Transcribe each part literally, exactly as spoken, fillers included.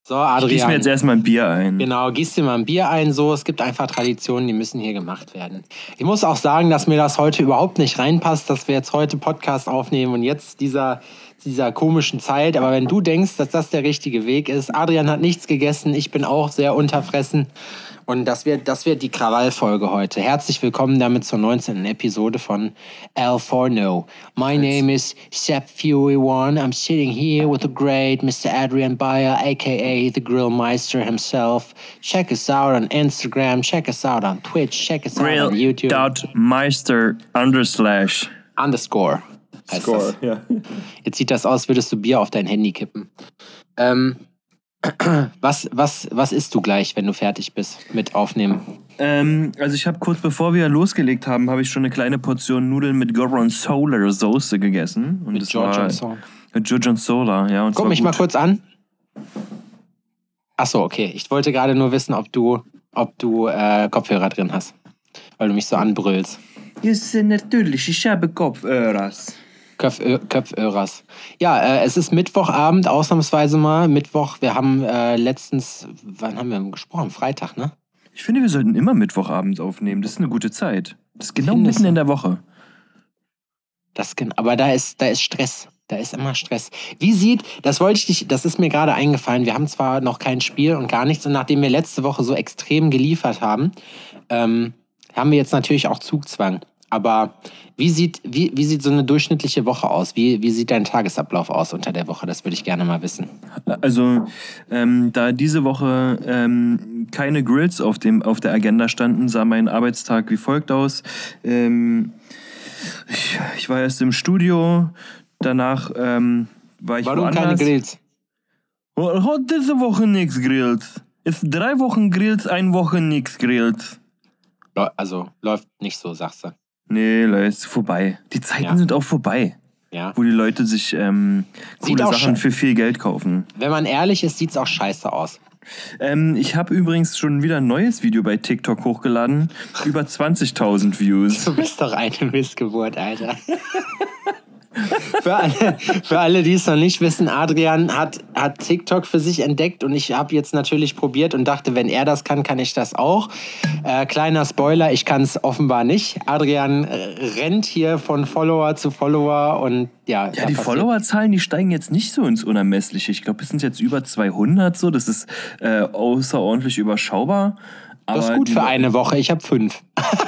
So, Adrian. Ich gieß mir jetzt erstmal ein Bier ein. Genau, gieß dir mal ein Bier ein. So, es gibt einfach Traditionen, die müssen hier gemacht werden. Ich muss auch sagen, dass mir das heute überhaupt nicht reinpasst, dass wir jetzt heute Podcast aufnehmen und jetzt dieser, dieser komischen Zeit. Aber wenn du denkst, dass das der richtige Weg ist, Adrian hat nichts gegessen, ich bin auch sehr unterfressen. Und das wird, das wird die Krawallfolge heute. Herzlich willkommen damit zur neunzehnten Episode von Al Forno. My name is Sepp Fury One. I'm sitting here with the great Mister Adrian Bayer, aka the Grillmeister himself. Check us out on Instagram, check us out on Twitch, check us Grill out on YouTube. Dot Meister underslash. Underscore. Score, ja. Jetzt sieht das aus, würdest du Bier auf dein Handy kippen. Ähm... Was, was, was isst du gleich, wenn du fertig bist mit Aufnehmen? Ähm, also ich habe kurz bevor wir losgelegt haben, habe ich schon eine kleine Portion Nudeln mit Gorgonzola Soße gegessen. Und mit das Gorgonzola. War, mit Gorgonzola, ja. Und Guck mich gut. mal kurz an. Achso, okay. Ich wollte gerade nur wissen, ob du, ob du äh, Kopfhörer drin hast. Weil du mich so anbrüllst. Ja, natürlich, ich habe Kopfhörer. Köpfö- Köpföhrers. Ja, äh, es ist Mittwochabend, ausnahmsweise mal. Mittwoch, wir haben äh, letztens, wann haben wir gesprochen? Freitag, ne? Ich finde, wir sollten immer Mittwochabend aufnehmen. Das ist eine gute Zeit. Das ist genau Findest mitten du? in der Woche. Das, aber da ist, da ist Stress. Da ist immer Stress. Wie sieht, das wollte ich dich, das ist mir gerade eingefallen. Wir haben zwar noch kein Spiel und gar nichts. Und nachdem wir letzte Woche so extrem geliefert haben, ähm, haben wir jetzt natürlich auch Zugzwang. Aber wie sieht, wie, wie sieht so eine durchschnittliche Woche aus? Wie, wie sieht dein Tagesablauf aus unter der Woche? Das würde ich gerne mal wissen. Also, ähm, da diese Woche ähm, keine Grills auf, dem, auf der Agenda standen, sah mein Arbeitstag wie folgt aus. Ähm, ich, ich war erst im Studio, danach ähm, war ich Warum woanders. keine Grills? Hat diese Woche nichts Grills. Ist drei Wochen Grills, eine Woche nichts Grills. Also, läuft nicht so, sagst du. Nee, Leute, ist vorbei. Die Zeiten ja. sind auch vorbei. Ja. Wo die Leute sich ähm, coole Sachen für viel Geld kaufen. Wenn man ehrlich ist, sieht es auch scheiße aus. Ähm, ich habe übrigens schon wieder ein neues Video bei TikTok hochgeladen. Über zwanzigtausend Views. Du bist doch eine Missgeburt, Alter. Für alle, für alle, die es noch nicht wissen, Adrian hat, hat TikTok für sich entdeckt und ich habe jetzt natürlich probiert und dachte, wenn er das kann, kann ich das auch. Äh, kleiner Spoiler, ich kann es offenbar nicht. Adrian äh, rennt hier von Follower zu Follower und ja. Ja, die Followerzahlen, die steigen jetzt nicht so ins Unermessliche. Ich glaube, es sind jetzt über zweihundert so. Das ist äh, außerordentlich überschaubar. Aber das ist gut für eine Woche. Ich habe fünf.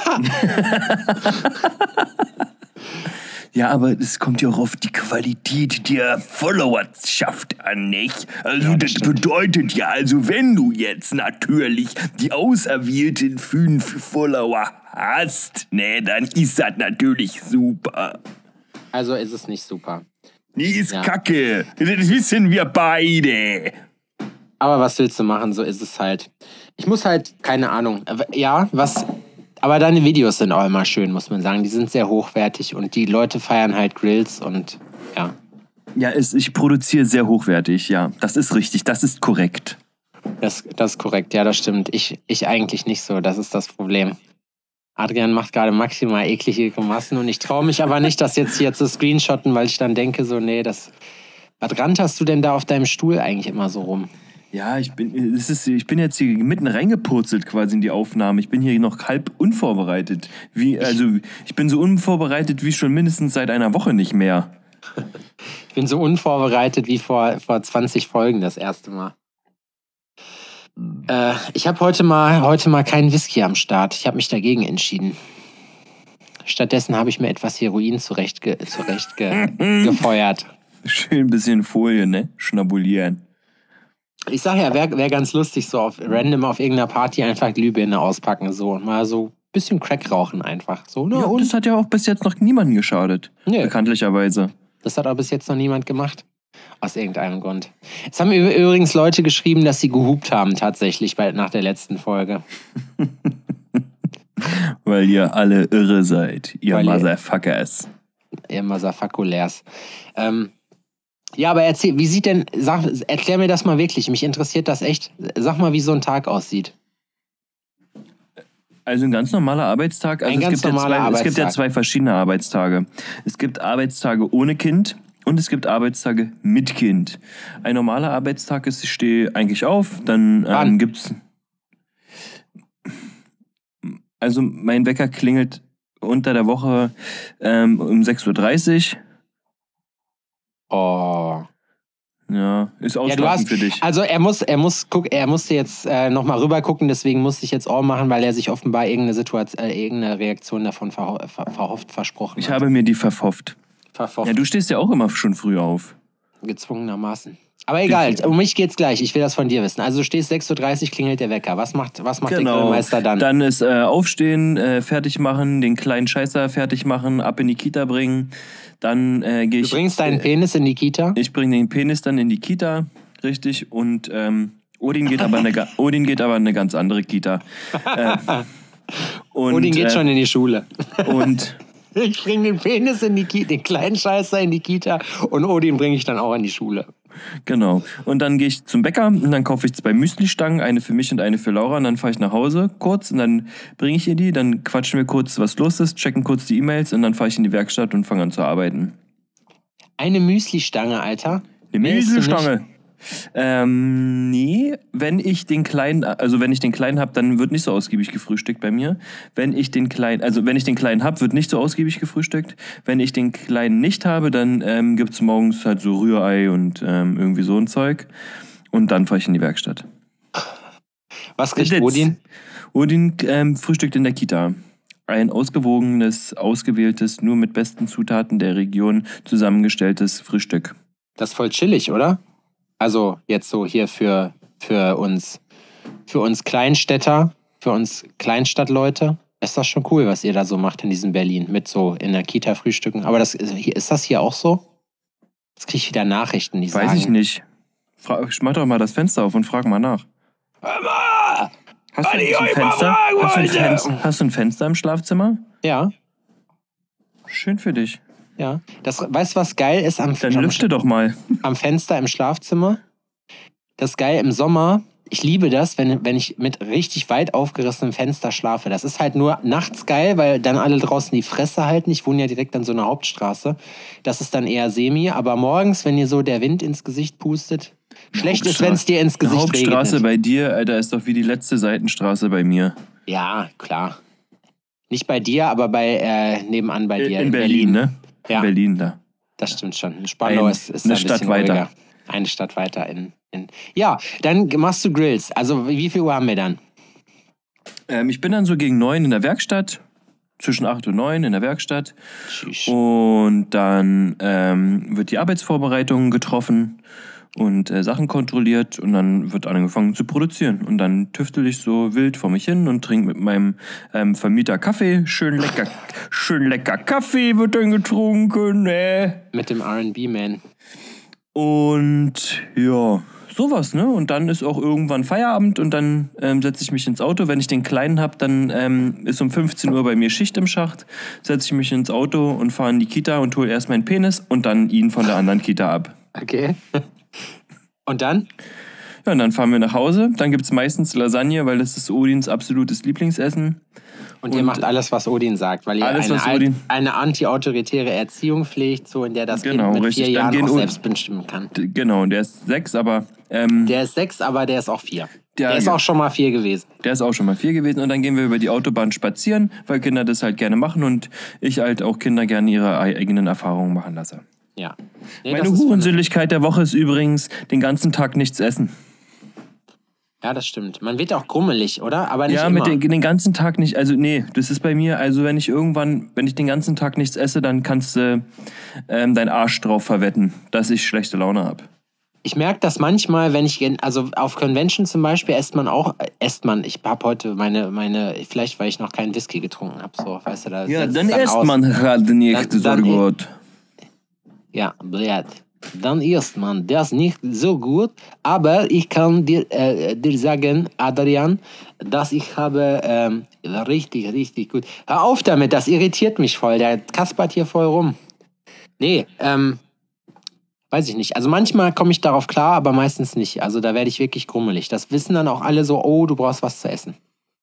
Ja, aber es kommt ja auch auf die Qualität der Followerschaft an, nicht? Also ja, das, das bedeutet ja, also wenn du jetzt natürlich die auserwählten fünf Follower hast, ne, dann ist das natürlich super. Also ist es nicht super. Nee, ist ja. Kacke. Das wissen wir beide. Aber was willst du machen? So ist es halt. Ich muss halt, keine Ahnung. Ja, was... Aber deine Videos sind auch immer schön, muss man sagen. Die sind sehr hochwertig und die Leute feiern halt Grills und ja. Ja, es, ich produziere sehr hochwertig, ja. Das ist richtig, das ist korrekt. Das, das ist korrekt, ja, das stimmt. Ich, ich eigentlich nicht so, das ist das Problem. Adrian macht gerade maximal eklige Grimassen und ich traue mich aber nicht, das jetzt hier zu screenshotten, weil ich dann denke so, nee, das... Was ranterst du denn da auf deinem Stuhl eigentlich immer so rum? Ja, ich bin, es ist, ich bin jetzt hier mitten reingepurzelt quasi in die Aufnahme. Ich bin hier noch halb unvorbereitet. Wie, also ich bin so unvorbereitet wie schon mindestens seit einer Woche nicht mehr. Ich bin so unvorbereitet wie vor, vor zwanzig Folgen das erste Mal. Äh, ich habe heute mal, heute mal keinen Whisky am Start. Ich habe mich dagegen entschieden. Stattdessen habe ich mir etwas Heroin zurecht, ge, zurecht ge, gefeuert. Schön ein bisschen Folie, ne? Schnabulieren. Ich sag ja, wäre wär ganz lustig, so auf random auf irgendeiner Party einfach Glühbirne auspacken, so und mal so ein bisschen Crack rauchen einfach. So, ne? Ja, und das hat ja auch bis jetzt noch niemandem geschadet. Nee. Bekanntlicherweise. Das hat auch bis jetzt noch niemand gemacht. Aus irgendeinem Grund. Es haben übrigens Leute geschrieben, dass sie gehupt haben tatsächlich bei, nach der letzten Folge. Weil ihr alle irre seid, ihr Weil Motherfuckers. Ihr, ihr Motherfuckulärs. Ähm, ja, aber erzähl, wie sieht denn, sag, erklär mir das mal wirklich, mich interessiert das echt. Sag mal, wie so ein Tag aussieht. Also ein ganz normaler Arbeitstag. Also ein es ganz gibt normaler ja zwei, Arbeitstag. Es gibt ja zwei verschiedene Arbeitstage. Es gibt Arbeitstage ohne Kind und es gibt Arbeitstage mit Kind. Ein normaler Arbeitstag ist, ich stehe eigentlich auf, dann ähm, gibt's... Also mein Wecker klingelt unter der Woche ähm, um sechs Uhr dreißig. Oh. Ja, ist Ja, du ausschlafend hast, für dich. also er muss, er muss guck, er musste jetzt äh, nochmal rüber gucken, deswegen musste ich jetzt Ohr machen, weil er sich offenbar irgendeine Situation, äh, irgendeine Reaktion davon verho ver verhofft, versprochen Ich hat. habe mir die verhofft. Verhofft. Ja, du stehst ja auch immer schon früh auf. Gezwungenermaßen. Aber egal, um mich geht's gleich. Ich will das von dir wissen. Also du stehst sechs Uhr dreißig, klingelt der Wecker. Was macht, was macht der Grillmeister dann? Dann ist äh, aufstehen, äh, fertig machen, den kleinen Scheißer fertig machen, ab in die Kita bringen. Dann äh, gehe ich... Du bringst deinen äh, Penis in die Kita? Ich bringe den Penis dann in die Kita, richtig. Und ähm, Odin geht aber eine, Odin geht aber in eine ganz andere Kita. Äh, und, Odin geht äh, schon in die Schule. Und... Ich bringe den Penis in die Kita, den kleinen Scheißer in die Kita und Odin bringe ich dann auch in die Schule. Genau. Und dann gehe ich zum Bäcker und dann kaufe ich zwei Müsli-Stangen, eine für mich und eine für Laura. Und dann fahre ich nach Hause kurz und dann bringe ich ihr die. Dann quatschen wir kurz, was los ist, checken kurz die E-Mails und dann fahre ich in die Werkstatt und fange an zu arbeiten. Eine Müsli-Stange, Alter? Eine Müsli-Stange? Ähm, nee, wenn ich den kleinen, also wenn ich den kleinen habe, dann wird nicht so ausgiebig gefrühstückt bei mir. Wenn ich den kleinen, also wenn ich den kleinen habe, wird nicht so ausgiebig gefrühstückt. Wenn ich den kleinen nicht habe, dann ähm, gibt's morgens halt so Rührei und ähm, irgendwie so ein Zeug. Und dann fahre ich in die Werkstatt. Was kriegt Odin? Odin ähm, frühstückt in der Kita. Ein ausgewogenes, ausgewähltes, nur mit besten Zutaten der Region zusammengestelltes Frühstück. Das ist voll chillig, oder? Also jetzt so hier für, für uns, für uns Kleinstädter, für uns Kleinstadtleute, ist das schon cool, was ihr da so macht in diesem Berlin mit so in der Kita frühstücken. Aber das ist, ist das hier auch so? Jetzt kriege ich wieder Nachrichten, die Weiß sagen... Weiß ich nicht. Fra mach doch mal das Fenster auf und frag mal nach. Mama! Hast du ein Fenster? Hast du ein Fenster? Hast du ein Fenster im Schlafzimmer? Ja. Schön für dich. Ja. Das, weißt du, was geil ist am, Dann lüfte doch mal. am Fenster im Schlafzimmer? Das ist geil im Sommer. Ich liebe das, wenn, wenn ich mit richtig weit aufgerissenem Fenster schlafe. Das ist halt nur nachts geil, weil dann alle draußen die Fresse halten. Ich wohne ja direkt an so einer Hauptstraße. Das ist dann eher semi. Aber morgens, wenn dir so der Wind ins Gesicht pustet, schlecht ist, wenn es dir ins Gesicht regnet. Die Hauptstraße bei dir, Alter, ist doch wie die letzte Seitenstraße bei mir. Ja, klar. Nicht bei dir, aber bei äh, nebenan bei dir. In, in Berlin, Berlin, ne? Ja. In Berlin, da. Das stimmt schon. Spandau ein, ist, ist eine ein Stadt bisschen weiter. ruhiger. Eine Stadt weiter. In, in. Ja, dann machst du Grills. Also wie viel Uhr haben wir dann? Ähm, ich bin dann so gegen neun in der Werkstatt. Zwischen acht und neun in der Werkstatt. Tschüss. Und dann ähm, wird die Arbeitsvorbereitung getroffen und äh, Sachen kontrolliert und dann wird angefangen zu produzieren. Und dann tüftel ich so wild vor mich hin und trinke mit meinem ähm, Vermieter Kaffee. Schön lecker, schön lecker Kaffee wird dann getrunken. Äh. Mit dem R and B-Man. Und ja, sowas, ne? Und dann ist auch irgendwann Feierabend und dann ähm, setze ich mich ins Auto. Wenn ich den Kleinen habe, dann ähm, ist um fünfzehn Uhr bei mir Schicht im Schacht. Setze ich mich ins Auto und fahre in die Kita und hole erst meinen Penis und dann ihn von der anderen Kita ab. Okay. Und dann? Ja, und dann fahren wir nach Hause. Dann gibt es meistens Lasagne, weil das ist Odins absolutes Lieblingsessen. Und, und ihr macht alles, was Odin sagt, weil ihr alles, eine, Odin... eine anti-autoritäre Erziehung pflegt, so in der das genau, Kind mit richtig. vier Jahren auch Odin... selbst bestimmen kann. Genau, und der ist sechs, aber... Ähm, der ist sechs, aber der ist auch vier. Der, der ist ja. auch schon mal vier gewesen. Der ist auch schon mal vier gewesen. Und dann gehen wir über die Autobahn spazieren, weil Kinder das halt gerne machen und ich halt auch Kinder gerne ihre eigenen Erfahrungen machen lasse. Ja. Nee, Meine Hurensinnlichkeit der Woche ist übrigens den ganzen Tag nichts essen. Ja, das stimmt. Man wird auch grummelig, oder? Aber nicht ja, immer. mit den, den ganzen Tag nicht. Also nee, das ist bei mir, also wenn ich irgendwann, wenn ich den ganzen Tag nichts esse, dann kannst du ähm, deinen Arsch drauf verwetten, dass ich schlechte Laune habe. Ich merke das manchmal, wenn ich, also auf Convention zum Beispiel, esst man auch, esst man, ich habe heute meine, meine, vielleicht weil ich noch keinen Whisky getrunken habe, so, weißt du, da ja, dann, dann isst aus. man halt nicht dann, so dann, gut. Ja, blöd. Dann isst man das nicht so gut, aber ich kann dir, äh, dir sagen, Adrian, dass ich habe ähm, richtig, richtig gut. Hör auf damit, das irritiert mich voll, der kaspert hier voll rum. Nee, ähm, weiß ich nicht. Also manchmal komme ich darauf klar, aber meistens nicht. Also da werde ich wirklich grummelig. Das wissen dann auch alle so, oh, du brauchst was zu essen.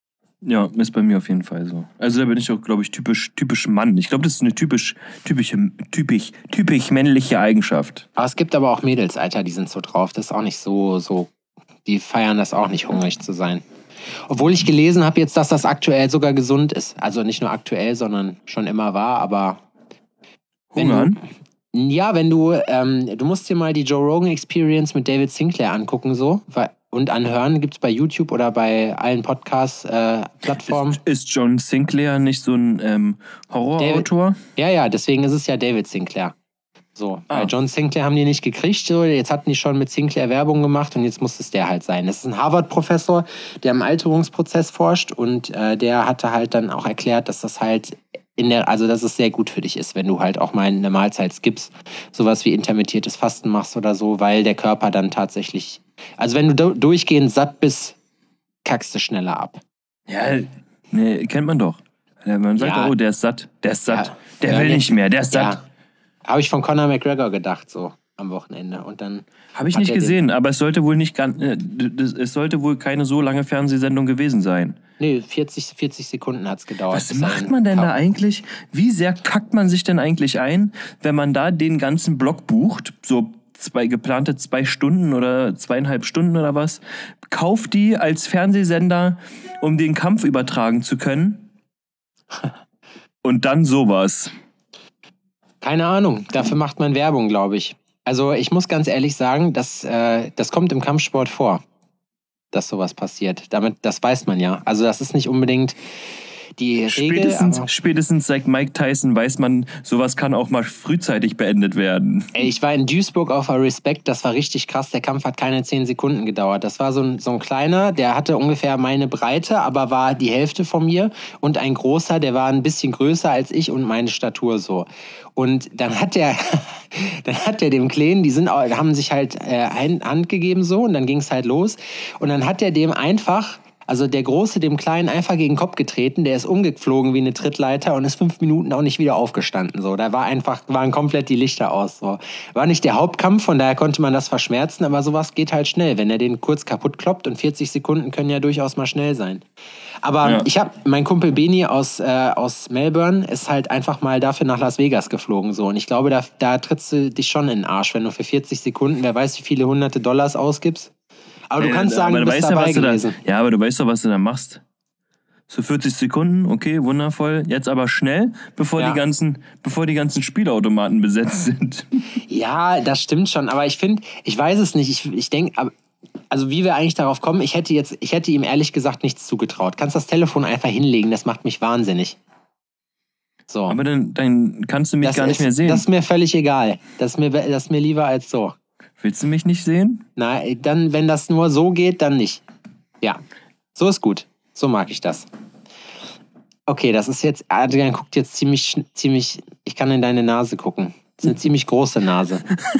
Ja, ist bei mir auf jeden Fall so. Also da bin ich auch, glaube ich, typisch, typisch Mann. Ich glaube, das ist eine typisch, typische, typisch, typisch männliche Eigenschaft. Aber es gibt aber auch Mädels, Alter, die sind so drauf. Das ist auch nicht so, so, die feiern das auch nicht, hungrig zu sein. Obwohl ich gelesen habe jetzt, dass das aktuell sogar gesund ist. Also nicht nur aktuell, sondern schon immer war, aber... wenn Hungern? du, ja, wenn du, ähm, du musst dir mal die Joe Rogan Experience mit David Sinclair angucken, so, weil, und anhören, gibt's bei YouTube oder bei allen Podcast-Plattformen. Ist, ist John Sinclair nicht so ein ähm, Horrorautor? Ja, ja, deswegen ist es ja David Sinclair. So, Ah. bei John Sinclair haben die nicht gekriegt, so, jetzt hatten die schon mit Sinclair Werbung gemacht und jetzt muss es der halt sein. Das ist ein Harvard-Professor, der im Alterungsprozess forscht und äh, der hatte halt dann auch erklärt, dass das halt in der, also dass es sehr gut für dich ist, wenn du halt auch mal eine Mahlzeit skippst, sowas wie intermittiertes Fasten machst oder so, weil der Körper dann tatsächlich, also wenn du do- durchgehend satt bist, kackst du schneller ab. Ja, ne, kennt man doch. Man sagt, Ja. oh, der ist satt, der ist satt, Ja. der Ja, will der- nicht mehr, der ist satt. Ja, habe ich von Conor McGregor gedacht, so am Wochenende. Und dann Habe ich hat nicht er den- gesehen, aber es sollte wohl nicht ganz, äh, das- es sollte wohl keine so lange Fernsehsendung gewesen sein. Nee, vierzig, vierzig Sekunden hat es gedauert. Was bis macht er man denn kam. da eigentlich? Wie sehr kackt man sich denn eigentlich ein, wenn man da den ganzen Block bucht, so zwei geplante zwei Stunden oder zweieinhalb Stunden oder was, kauft die als Fernsehsender, um den Kampf übertragen zu können? Und dann sowas. Keine Ahnung, dafür macht man Werbung, glaube ich. Also ich muss ganz ehrlich sagen, dass, äh, das kommt im Kampfsport vor, dass sowas passiert. Damit, das weiß man ja. Also das ist nicht unbedingt die Regel. Spätestens, Aber, spätestens seit Mike Tyson weiß man, sowas kann auch mal frühzeitig beendet werden. ey, ich war in Duisburg auf der Respect, das war richtig krass. Der Kampf hat keine zehn Sekunden gedauert. Das war so ein, so ein kleiner, der hatte ungefähr meine Breite, aber war die Hälfte von mir. Und ein großer, der war ein bisschen größer als ich und meine Statur so. Und dann hat der, dann hat der dem Kleinen, die sind, auch- haben sich halt äh, ein, Hand gegeben so und dann ging es halt los. Und dann hat der dem einfach, also der Große dem Kleinen einfach gegen den Kopf getreten, der ist umgeflogen wie eine Trittleiter und ist fünf Minuten auch nicht wieder aufgestanden. So, da war einfach, waren komplett die Lichter aus. So, war nicht der Hauptkampf, von daher konnte man das verschmerzen, aber sowas geht halt schnell, wenn er den kurz kaputt kloppt und vierzig Sekunden können ja durchaus mal schnell sein. Aber Ja. ich habe, mein Kumpel Beni aus, äh, aus Melbourne ist halt einfach mal dafür nach Las Vegas geflogen. So. Und ich glaube, da, da trittst du dich schon in den Arsch, wenn du für vierzig Sekunden, wer weiß, wie viele hunderte Dollars ausgibst. Aber du kannst sagen, aber du bist weißt dabei was du da, gewesen. ja, aber du weißt doch, was du da machst. So vierzig Sekunden, okay, wundervoll. Jetzt aber schnell, bevor, Ja. die, ganzen, bevor die ganzen Spielautomaten besetzt sind. Ja, das stimmt schon. Aber ich finde, ich weiß es nicht. Ich, ich denke, also wie wir eigentlich darauf kommen, ich hätte jetzt, ich hätte ihm ehrlich gesagt nichts zugetraut. Kannst das Telefon einfach hinlegen, das macht mich wahnsinnig. So. Aber dann, dann kannst du mich das gar nicht ist, mehr sehen. Das ist mir völlig egal. Das ist mir, das ist mir lieber als so. Willst du mich nicht sehen? Na, dann, wenn das nur so geht, dann nicht. Ja, so ist gut. So mag ich das. Okay, das ist jetzt, Adrian guckt jetzt ziemlich, schn- ziemlich, ich kann in deine Nase gucken. Das ist eine ziemlich große Nase.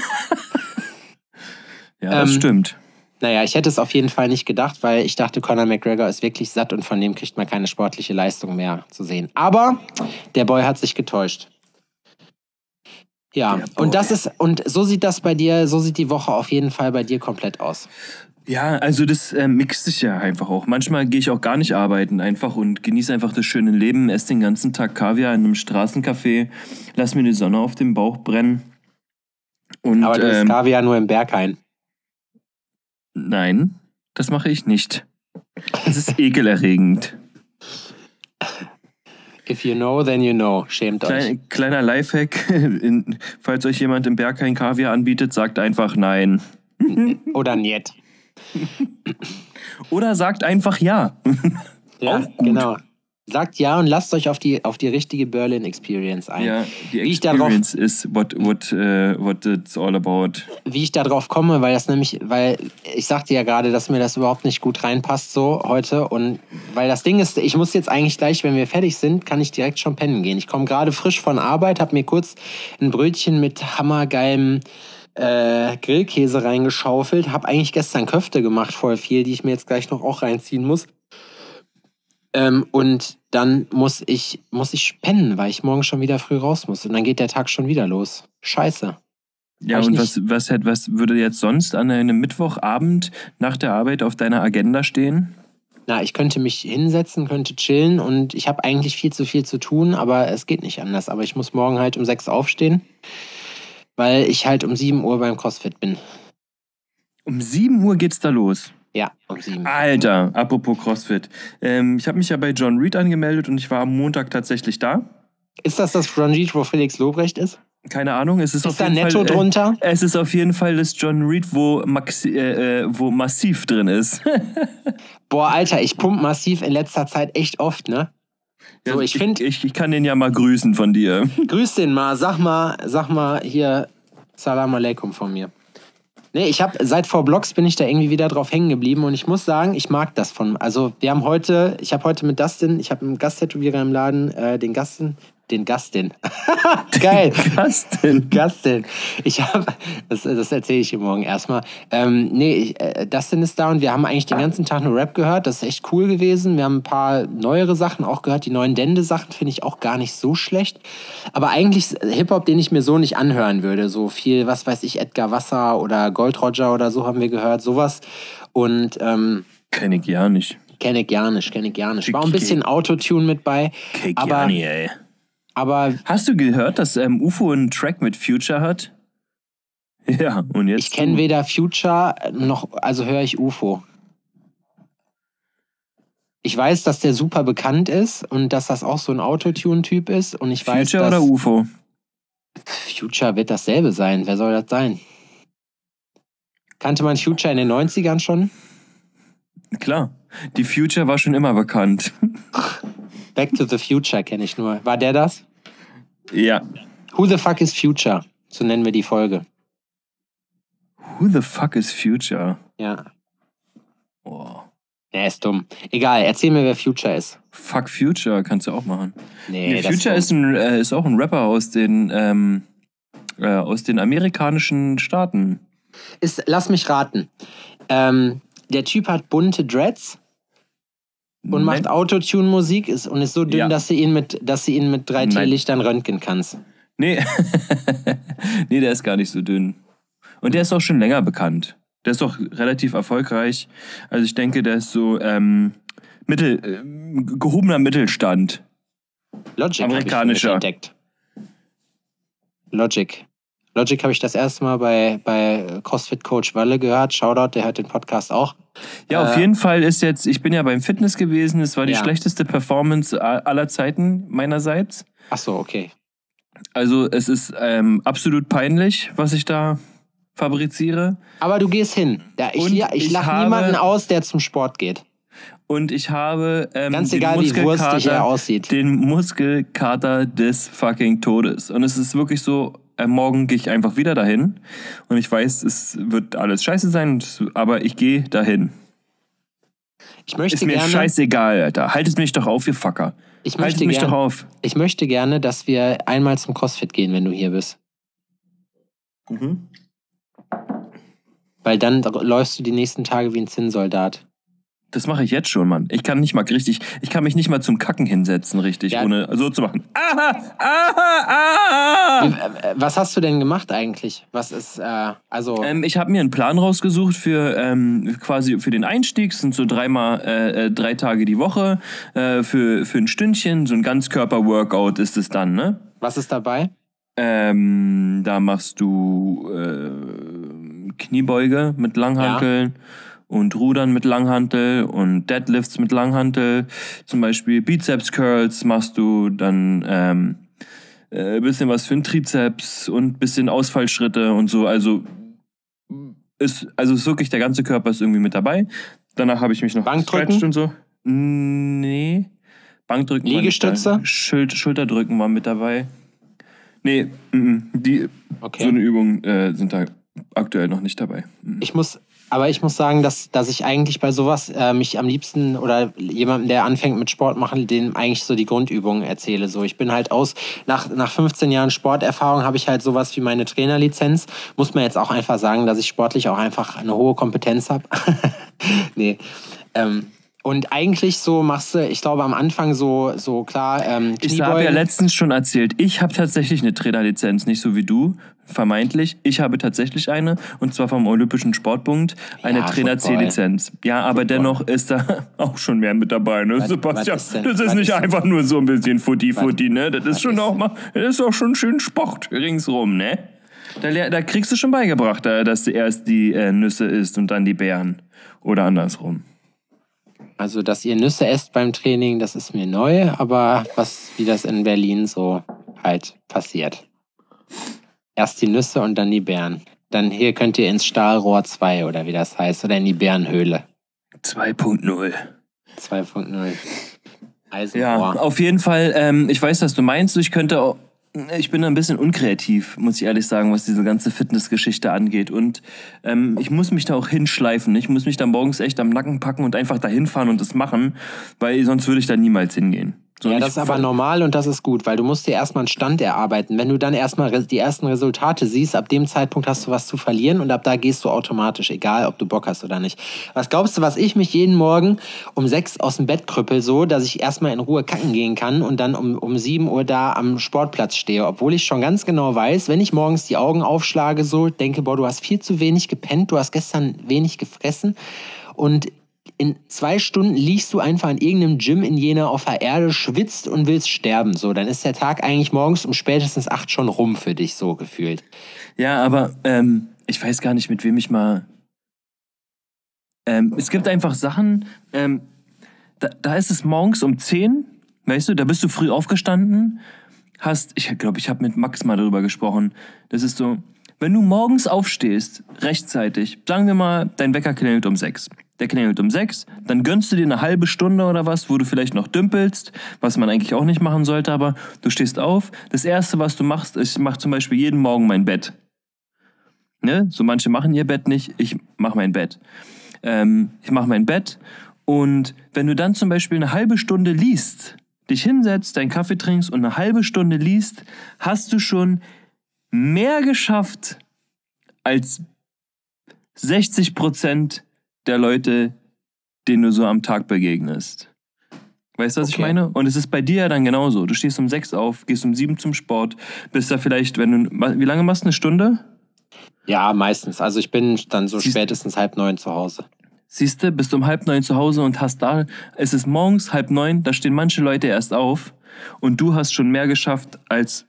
Ja, das Ähm, stimmt. Naja, ich hätte es auf jeden Fall nicht gedacht, weil ich dachte, Conor McGregor ist wirklich satt und von dem kriegt man keine sportliche Leistung mehr zu sehen. Aber der Boy hat sich getäuscht. Ja, Der Boy. und das ist, und so sieht das bei dir, so sieht die Woche auf jeden Fall bei dir komplett aus. Ja, also das äh, mixt sich ja einfach auch. Manchmal gehe ich auch gar nicht arbeiten einfach und genieße einfach das schöne Leben, esse den ganzen Tag Kaviar in einem Straßencafé, lass mir die Sonne auf dem Bauch brennen. Und, Aber du isst ähm, Kaviar nur im Berghain. nein, das mache ich nicht. Das ist ekelerregend. If you know, then you know. Schämt euch. Klein, kleiner Lifehack, in, falls euch jemand im Berghain Kaviar anbietet, sagt einfach nein. Oder niet. Oder sagt einfach ja. Ja, Auch gut. genau. Sagt ja und lasst euch auf die, auf die richtige Berlin Experience ein. Ja, die Wie ich darauf- Experience is what, what, uh, what it's all about. Wie ich da drauf komme, weil das nämlich, weil ich sagte ja gerade, dass mir das überhaupt nicht gut reinpasst so heute und weil das Ding ist, ich muss jetzt eigentlich gleich, wenn wir fertig sind, kann ich direkt schon pennen gehen. Ich komme gerade frisch von Arbeit, habe mir kurz ein Brötchen mit hammergeilem äh, Grillkäse reingeschaufelt, habe eigentlich gestern Köfte gemacht, voll viel, die ich mir jetzt gleich noch auch reinziehen muss. Ähm, und dann muss ich, muss ich pennen, weil ich morgen schon wieder früh raus muss. Und dann geht der Tag schon wieder los. Scheiße. Ja, Hab ich und nicht- was, was, hätt- was würde jetzt sonst an einem Mittwochabend nach der Arbeit auf deiner Agenda stehen? Na, ich könnte mich hinsetzen, könnte chillen und ich habe eigentlich viel zu viel zu tun, aber es geht nicht anders. Aber ich muss morgen halt um sechs aufstehen, weil ich halt um sieben Uhr beim CrossFit bin. Um sieben Uhr geht's da los. Ja, um sieben. Alter, apropos CrossFit. Ähm, ich habe mich ja bei John Reed angemeldet und ich war am Montag tatsächlich da. Ist das das John Reed, wo Felix Lobrecht ist? Keine Ahnung, es ist, Ist auf da jeden Netto Fall, drunter? Äh, es ist auf jeden Fall das John Reed, wo, Maxi, äh, äh, wo Massiv drin ist. Boah, Alter, ich pump Massiv in letzter Zeit echt oft, ne? So, ich finde, ich, ich kann den ja mal grüßen von dir. grüß den mal, sag mal, sag mal hier Salam Aleikum von mir. Nee, ich habe seit vor Blogs bin ich da irgendwie wieder drauf hängen geblieben und ich muss sagen, ich mag das von, also wir haben heute, ich habe heute mit Dustin, ich habe einen Gasttätowierer im Laden, äh, den Gastin, den Gastin. Geil. Gastin. Gastin. Ich habe, das, das erzähle ich dir morgen erstmal. Ähm, nee, ich, äh, Dustin ist da und wir haben eigentlich den ganzen Tag nur Rap gehört. Das ist echt cool gewesen. Wir haben ein paar neuere Sachen auch gehört. Die neuen Dende-Sachen finde ich auch gar nicht so schlecht. Aber eigentlich Hip-Hop, den ich mir so nicht anhören würde. So viel, was weiß ich, Edgar Wasser oder Gold Roger oder so haben wir gehört. Sowas. Und, ähm, Kenn ich ja nicht. Kenn ich gar nicht, kenn ich gar nicht. War ein bisschen Autotune mit bei. Kenn ich aber, ja nicht, ey. aber Hast du gehört, dass ähm, U F O einen Track mit Future hat? Ja, und jetzt. ich kenne weder Future noch, also höre ich U F O. Ich weiß, dass der super bekannt ist und dass das auch so ein Autotune-Typ ist. Und ich weiß, Future dass oder U F O? Future wird dasselbe sein. Wer soll das sein? Kannte man Future in den neunzigern schon? Klar. Die Future war schon immer bekannt. Back to the Future kenne ich nur. War der das? Ja. Who the fuck is Future? So nennen wir die Folge. Who the fuck is Future? Ja. Oh. Der ist dumm. Egal, erzähl mir, wer Future ist. Fuck Future kannst du auch machen. Nee, Nee, das Future ist, ein, äh, ist auch ein Rapper aus den, ähm, äh, aus den amerikanischen Staaten. ist. Lass mich raten. Ähm, der Typ hat bunte Dreads und macht Nein. Autotune-Musik ist, und ist so dünn, Ja. dass du ihn mit, dass du ihn mit drei Nein. T-Lichtern röntgen kannst. Nee. Nee, der ist gar nicht so dünn. Und der ist auch schon länger bekannt. Der ist doch relativ erfolgreich. Also ich denke, der ist so ähm, Mittel, äh, gehobener Mittelstand. Logic habe ich Amerikanischer. für mich entdeckt. Logic. Logic habe ich das erste Mal bei, bei CrossFit-Coach Walle gehört. Shoutout, der hört den Podcast auch. Ja, auf Äh, jeden Fall ist jetzt, ich bin ja beim Fitness gewesen, es war die Ja. schlechteste Performance a- aller Zeiten meinerseits. Ach so, okay. Also es ist ähm, absolut peinlich, was ich da fabriziere. Aber du gehst hin. Ja, ich Und ich, ich lache habe- niemanden aus, der zum Sport geht. Und ich habe ähm, Ganz den egal, wie wurstig Muskelkater- er aussieht. den Muskelkater des fucking Todes. Und es ist wirklich so, äh, morgen gehe ich einfach wieder dahin. Und ich weiß, es wird alles scheiße sein, aber ich gehe dahin. Ich möchte Ist mir gerne, scheißegal, Alter. Haltet mich doch auf, ihr Fucker. ich Haltet möchte mich gerne, doch auf. ich möchte gerne, dass wir einmal zum CrossFit gehen, wenn du hier bist. Mhm. Weil dann läufst du die nächsten Tage wie ein Zinnsoldat. Das mache ich jetzt schon, Mann. Ich kann nicht mal richtig, ich kann mich nicht mal zum Kacken hinsetzen, richtig, Ja. ohne so zu machen. Aha, aha, aha. Wie, äh, was hast du denn gemacht eigentlich? Was ist, äh, also... Ähm, ich habe mir einen Plan rausgesucht für ähm, quasi für den Einstieg. Das sind so dreimal äh, äh, drei Tage die Woche äh, für für ein Stündchen. So ein Ganzkörper-Workout ist es dann, ne? Was ist dabei? Ähm, da machst du äh, Kniebeuge mit Langhanteln und Rudern mit Langhantel und Deadlifts mit Langhantel. Zum Beispiel Bizeps Curls machst du dann ähm, äh, bisschen was für den Trizeps und bisschen Ausfallschritte und so. Also ist also ist wirklich der ganze Körper ist irgendwie mit dabei. Danach habe ich mich noch Bankdrücken? gestretcht und so. Nee. Bankdrücken war nicht Liegestütze? dabei. Schul- Schulterdrücken war mit dabei. Nee, mhm. die Okay. so eine Übung äh, sind da aktuell noch nicht dabei. Mhm. Ich muss, aber ich muss sagen, dass, dass ich eigentlich bei sowas äh, mich am liebsten oder jemandem, der anfängt mit Sport machen, dem eigentlich so die Grundübungen erzähle. So, ich bin halt aus, nach, nach fünfzehn Jahren Sporterfahrung habe ich halt sowas wie meine Trainerlizenz. Muss man jetzt auch einfach sagen, dass ich sportlich auch einfach eine hohe Kompetenz habe. Nee. Ähm, Und eigentlich so machst du, ich glaube am Anfang so, so klar, ähm, Ich habe ja letztens schon erzählt, ich habe tatsächlich eine Trainerlizenz, nicht so wie du, vermeintlich. Ich habe tatsächlich eine, und zwar vom Olympischen Sportbund, eine Ja, Trainer-C-Lizenz. Ja, aber Football. dennoch ist da auch schon mehr mit dabei, ne, Was- Sebastian? was ist denn- das ist was nicht ist- einfach nur so ein bisschen Futti-Futti, ne? Das ist schon ist auch denn- mal, das ist auch schon schön Sport ringsrum, ne? Da, lehr- da kriegst du schon beigebracht, da, dass du erst die äh, Nüsse isst und dann die Beeren. Oder andersrum. Also, dass ihr Nüsse esst beim Training, das ist mir neu, aber was, wie das in Berlin so halt passiert. Erst die Nüsse und dann die Beeren. Dann hier könnt ihr ins Stahlrohr zwei oder wie das heißt, oder in die Bärenhöhle. zwei Punkt null. zwei Punkt null. Ja, Eisenrohr. auf jeden Fall, ähm, ich weiß, was du meinst. Ich könnte auch, ich bin ein bisschen unkreativ, muss ich ehrlich sagen, was diese ganze Fitnessgeschichte angeht. Und ähm, ich muss mich da auch hinschleifen. Ich muss mich da morgens echt am Nacken packen und einfach dahin fahren und das machen, weil sonst würde ich da niemals hingehen. So, Ja, und das ich ist aber ver- normal und das ist gut, weil du musst dir erstmal einen Stand erarbeiten. Wenn du dann erstmal res- die ersten Resultate siehst, ab dem Zeitpunkt hast du was zu verlieren und ab da gehst du automatisch, egal ob du Bock hast oder nicht. Was glaubst du, was ich mich jeden Morgen um sechs aus dem Bett krüppel, so, dass ich erstmal in Ruhe kacken gehen kann und dann um, um sieben Uhr da am Sportplatz stehe, obwohl ich schon ganz genau weiß, wenn ich morgens die Augen aufschlage, so, denke, boah, du hast viel zu wenig gepennt, du hast gestern wenig gefressen und in zwei Stunden liegst du einfach in irgendeinem Gym in Jena auf der Erde, schwitzt und willst sterben. So, dann ist der Tag eigentlich morgens um spätestens acht schon rum für dich, so gefühlt. Ja, aber ähm, ich weiß gar nicht, mit wem ich mal. Ähm, es gibt einfach Sachen, ähm, da, da ist es morgens um zehn, weißt du, da bist du früh aufgestanden, hast, ich glaube, ich habe mit Max mal darüber gesprochen, das ist so, wenn du morgens aufstehst, rechtzeitig, sagen wir mal, dein Wecker klingelt um sechs. Der klingelt um sechs, dann gönnst du dir eine halbe Stunde oder was, wo du vielleicht noch dümpelst, was man eigentlich auch nicht machen sollte, aber du stehst auf. Das Erste, was du machst, ist, ich mache zum Beispiel jeden Morgen mein Bett. Ne? So manche machen ihr Bett nicht, ich mache mein Bett. Ähm, ich mache mein Bett und wenn du dann zum Beispiel eine halbe Stunde liest, dich hinsetzt, deinen Kaffee trinkst und eine halbe Stunde liest, hast du schon mehr geschafft als sechzig Prozent der Leute, denen du so am Tag begegnest. Weißt du, was ich Okay. meine? Und es ist bei dir ja dann genauso. Du stehst um sechs auf, gehst um sieben zum Sport, bist da vielleicht, wenn du, wie lange machst du, eine Stunde? Ja, meistens. Also ich bin dann so Siehst- spätestens halb neun zu Hause. Siehst du, bist um halb neun zu Hause und hast da, es ist morgens halb neun, da stehen manche Leute erst auf und du hast schon mehr geschafft als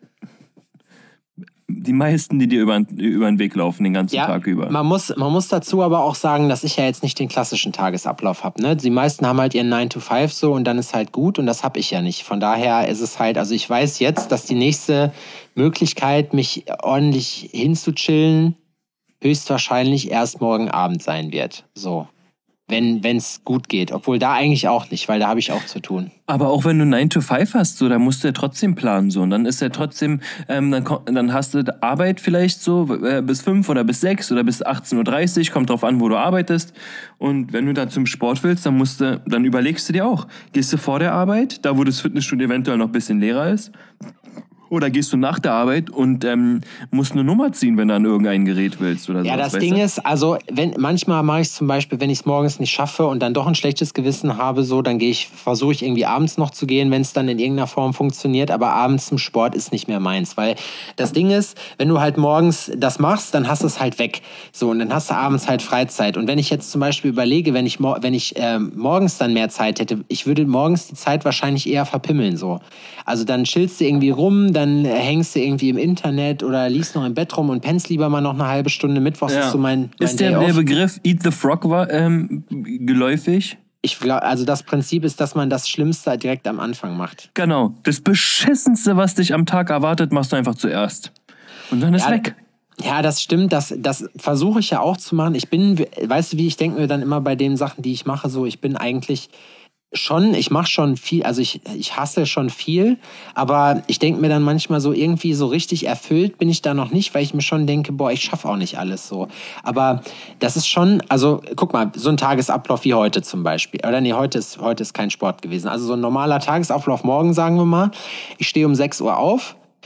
die meisten, die dir über, über den Weg laufen den ganzen Ja, Tag über. man muss, man muss dazu aber auch sagen, dass ich ja jetzt nicht den klassischen Tagesablauf habe. Ne? Die meisten haben halt ihren nine to five so und dann ist halt gut und das habe ich ja nicht. Von daher ist es halt, also ich weiß jetzt, dass die nächste Möglichkeit, mich ordentlich hinzuchillen, höchstwahrscheinlich erst morgen Abend sein wird. So. Wenn es gut geht. Obwohl da eigentlich auch nicht, weil da habe ich auch zu tun. Aber auch wenn du nine to five hast, so, dann musst du ja trotzdem planen, so. Und dann ist ja trotzdem, ähm, dann, ko- dann hast du Arbeit vielleicht so äh, bis fünf oder bis sechs oder bis achtzehn Uhr dreißig, kommt drauf an, wo du arbeitest. Und wenn du dann zum Sport willst, dann musst du, dann überlegst du dir auch, gehst du vor der Arbeit, da wo das Fitnessstudio eventuell noch ein bisschen leerer ist, oder gehst du nach der Arbeit und ähm, musst eine Nummer ziehen, wenn du an irgendein Gerät willst oder so. Ja, das Ding ist, also wenn manchmal mache ich es zum Beispiel, wenn ich es morgens nicht schaffe und dann doch ein schlechtes Gewissen habe, so, dann gehe ich, versuche ich irgendwie abends noch zu gehen, wenn es dann in irgendeiner Form funktioniert, aber abends zum Sport ist nicht mehr meins, weil das Ding ist, wenn du halt morgens das machst, dann hast du es halt weg, so, und dann hast du abends halt Freizeit. Und wenn ich jetzt zum Beispiel überlege, wenn ich, mor- wenn ich ähm, morgens dann mehr Zeit hätte, ich würde morgens die Zeit wahrscheinlich eher verpimmeln, so. Also dann chillst du irgendwie rum, dann hängst du irgendwie im Internet oder liegst noch im Bett rum und pennst lieber mal noch eine halbe Stunde. Mittwochs Ja. ist so mein, mein Ist der, Day der off. Begriff Eat the Frog war, ähm, geläufig? Ich glaub, also das Prinzip ist, dass man das Schlimmste direkt am Anfang macht. Genau. Das Beschissenste, was dich am Tag erwartet, machst du einfach zuerst. Und dann ist Ja, weg. Ja, das stimmt. Das, das versuche ich ja auch zu machen. Ich bin, weißt du, wie ich denke mir dann immer bei den Sachen, die ich mache, so, ich bin eigentlich schon, ich mache schon viel, also ich, ich hasse schon viel, aber ich denke mir dann manchmal so, irgendwie so richtig erfüllt bin ich da noch nicht, weil ich mir schon denke, boah, ich schaffe auch nicht alles so. Aber das ist schon, also guck mal, so ein Tagesablauf wie heute zum Beispiel. Oder nee, heute ist, heute ist kein Sport gewesen. Also so ein normaler Tagesablauf morgen, sagen wir mal. Ich stehe um sechs Uhr auf.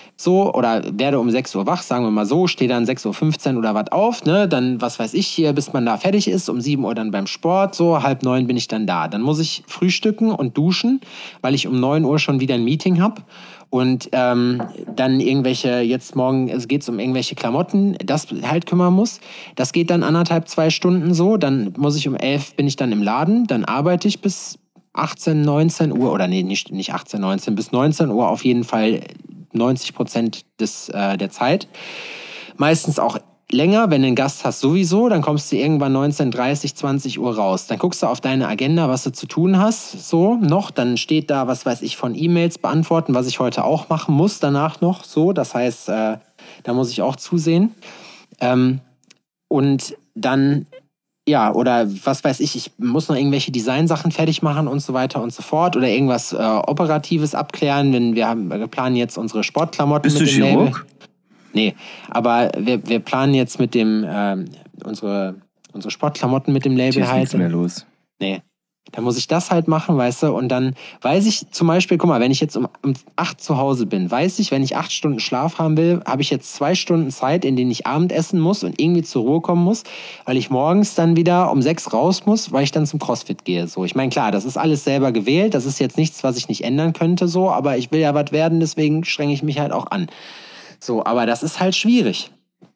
so, oder werde um sechs Uhr wach, sagen wir mal so, stehe dann sechs Uhr fünfzehn oder was auf, ne, dann, was weiß ich hier, bis man da fertig ist, um sieben Uhr dann beim Sport, so, halb neun bin ich dann da. Dann muss ich frühstücken und duschen, weil ich um neun Uhr schon wieder ein Meeting habe. Und ähm, dann irgendwelche, jetzt morgen es geht um irgendwelche Klamotten, das halt kümmern muss. Das geht dann anderthalb, zwei Stunden so. Dann muss ich um elf, bin ich dann im Laden, dann arbeite ich bis achtzehn, neunzehn Uhr, oder nee, nicht, nicht achtzehn, neunzehn, bis neunzehn Uhr auf jeden Fall neunzig Prozent des, äh, der Zeit. Meistens auch länger, wenn du einen Gast hast sowieso, dann kommst du irgendwann neunzehn, dreißig, zwanzig Uhr raus. Dann guckst du auf deine Agenda, was du zu tun hast, so noch. Dann steht da, was weiß ich, von E-Mails beantworten, was ich heute auch machen muss danach noch, so. Das heißt, äh, da muss ich auch zusehen. Ähm, und dann, ja, oder was weiß ich, ich muss noch irgendwelche Designsachen fertig machen und so weiter und so fort. Oder irgendwas äh, Operatives abklären, wenn wir haben, wir planen jetzt unsere Sportklamotten Bist mit du dem Label. Chirurg? Nee, aber wir, wir planen jetzt mit dem, ähm, unsere, unsere Sportklamotten mit dem Label Hier ist halt. nichts mehr los. Nee. Da muss ich das halt machen, weißt du, und dann weiß ich zum Beispiel, guck mal, wenn ich jetzt um, um acht zu Hause bin, weiß ich, wenn ich acht Stunden Schlaf haben will, habe ich jetzt zwei Stunden Zeit, in denen ich Abendessen muss und irgendwie zur Ruhe kommen muss, weil ich morgens dann wieder um sechs raus muss, weil ich dann zum CrossFit gehe. So, ich meine, klar, das ist alles selber gewählt, das ist jetzt nichts, was ich nicht ändern könnte, so, aber ich will ja was werden, deswegen strenge ich mich halt auch an. So, aber das ist halt schwierig.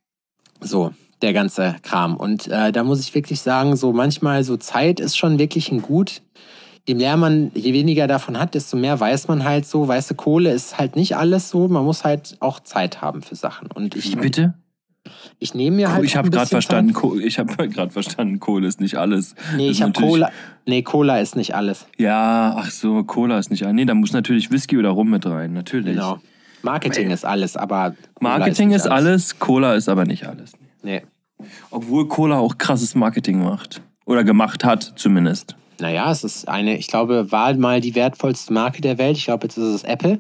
So, der ganze Kram. Und äh, da muss ich wirklich sagen, so manchmal so Zeit ist schon wirklich ein Gut. Je mehr man, je weniger davon hat, desto mehr weiß man halt so. Weißt du, Kohle ist halt nicht alles so. Man muss halt auch Zeit haben für Sachen. Und ich, Wie bitte? Ich nehme mir halt Ich auch habe ein gerade bisschen verstanden, Zeit. Ko- ich habe gerade verstanden, Kohle ist nicht alles. Nee, Das ich habe ist natürlich- Cola. Nee, Cola ist nicht alles. Ja, ach so, Cola ist nicht alles. Nee, da muss natürlich Whisky oder Rum mit rein, natürlich. Genau. Marketing ist alles, aber Cola Marketing nicht ist alles, Cola ist aber nicht alles. Nee. Obwohl Cola auch krasses Marketing macht. Oder gemacht hat, zumindest. Naja, es ist eine, ich glaube, war mal die wertvollste Marke der Welt. Ich glaube, jetzt ist es Apple.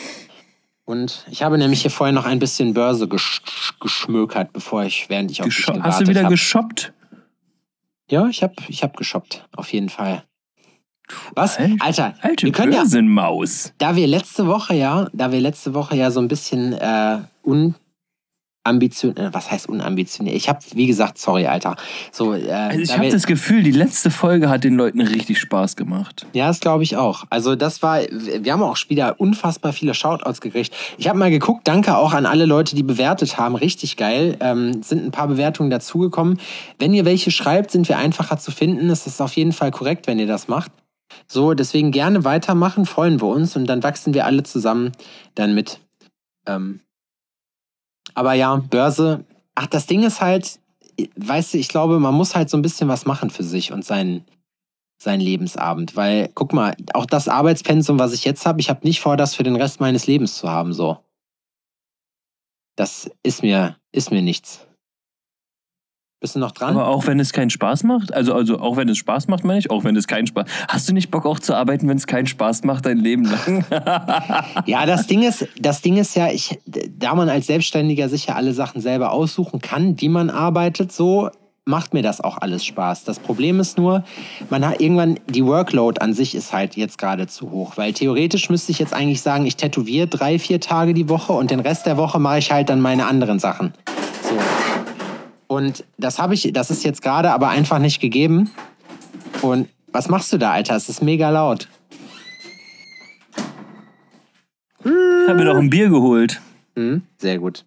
Und ich habe nämlich hier vorher noch ein bisschen Börse gesch geschmökert, bevor ich, während ich auf dich Gesho- gewartet Hast du wieder hab. geshoppt? Ja, ich habe ich hab geshoppt, auf jeden Fall. Was? Alter, Alter, Alte wir können ja, Börsenmaus. da wir letzte Woche ja, da wir letzte Woche ja so ein bisschen äh, unambitioniert, äh, was heißt unambitioniert? Ich habe, wie gesagt, sorry, Alter. So, äh, Also ich da habe wir- das Gefühl, die letzte Folge hat den Leuten richtig Spaß gemacht. Ja, das glaube ich auch. Also das war, wir haben auch wieder unfassbar viele Shoutouts gekriegt. Ich habe mal geguckt, danke auch an alle Leute, die bewertet haben. Richtig geil. Ähm, sind ein paar Bewertungen dazugekommen. Wenn ihr welche schreibt, sind wir einfacher zu finden. Es ist auf jeden Fall korrekt, wenn ihr das macht. So, deswegen gerne weitermachen, freuen wir uns und dann wachsen wir alle zusammen dann mit. Ähm, aber ja, Börse, ach, das Ding ist halt, weißt du, ich glaube, man muss halt so ein bisschen was machen für sich und seinen seinen Lebensabend, weil, guck mal, auch das Arbeitspensum, was ich jetzt habe, ich habe nicht vor, das für den Rest meines Lebens zu haben, so. Das ist mir, ist mir nichts. Bist du noch dran? Aber auch wenn es keinen Spaß macht? Also, also auch wenn es Spaß macht, meine ich? Auch wenn es keinen Spaß... Hast du nicht Bock auch zu arbeiten, wenn es keinen Spaß macht, dein Leben lang? Ja, das Ding ist, das Ding ist ja, ich, da man als Selbstständiger sich ja alle Sachen selber aussuchen kann, die man arbeitet, so macht mir das auch alles Spaß. Das Problem ist nur, man hat irgendwann, die Workload an sich ist halt jetzt gerade zu hoch, weil theoretisch müsste ich jetzt eigentlich sagen, ich tätowiere drei, vier Tage die Woche und den Rest der Woche mache ich halt dann meine anderen Sachen. So. Und das habe ich, das ist jetzt gerade aber einfach nicht gegeben. Und was machst du da, Alter? Es ist mega laut. Ich habe mir doch ein Bier geholt. Hm, sehr gut.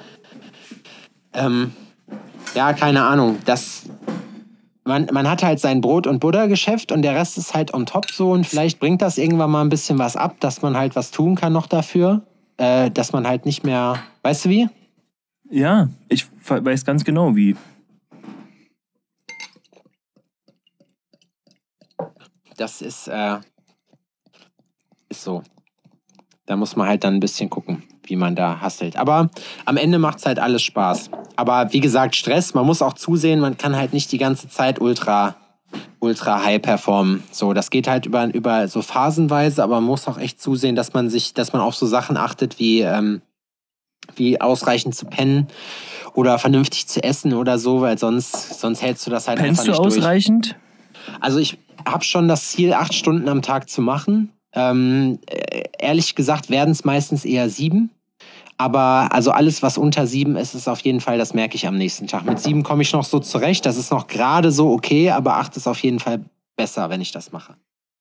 Ähm, ja, keine Ahnung. Das, man, man hat halt sein Brot- und Buttergeschäft und der Rest ist halt on top so. Und vielleicht bringt das irgendwann mal ein bisschen was ab, dass man halt was tun kann noch dafür. Äh, dass man halt nicht mehr... Weißt du wie? Ja, ich weiß ganz genau wie. Das ist, äh, ist so. Da muss man halt dann ein bisschen gucken, wie man da hustelt. Aber am Ende macht es halt alles Spaß. Aber wie gesagt, Stress, man muss auch zusehen, man kann halt nicht die ganze Zeit ultra, ultra high performen. So, das geht halt über, über so phasenweise, aber man muss auch echt zusehen, dass man sich, dass man auf so Sachen achtet, wie, ähm, wie ausreichend zu pennen oder vernünftig zu essen oder so, weil sonst, sonst hältst du das halt Pennst einfach du nicht durch. ausreichend? Also ich habe schon das Ziel, acht Stunden am Tag zu machen. Ähm, äh, ehrlich gesagt werden es meistens eher sieben. Aber also alles, was unter sieben ist, ist auf jeden Fall, das merke ich am nächsten Tag. Mit sieben komme ich noch so zurecht. Das ist noch gerade so okay, aber acht ist auf jeden Fall besser, wenn ich das mache.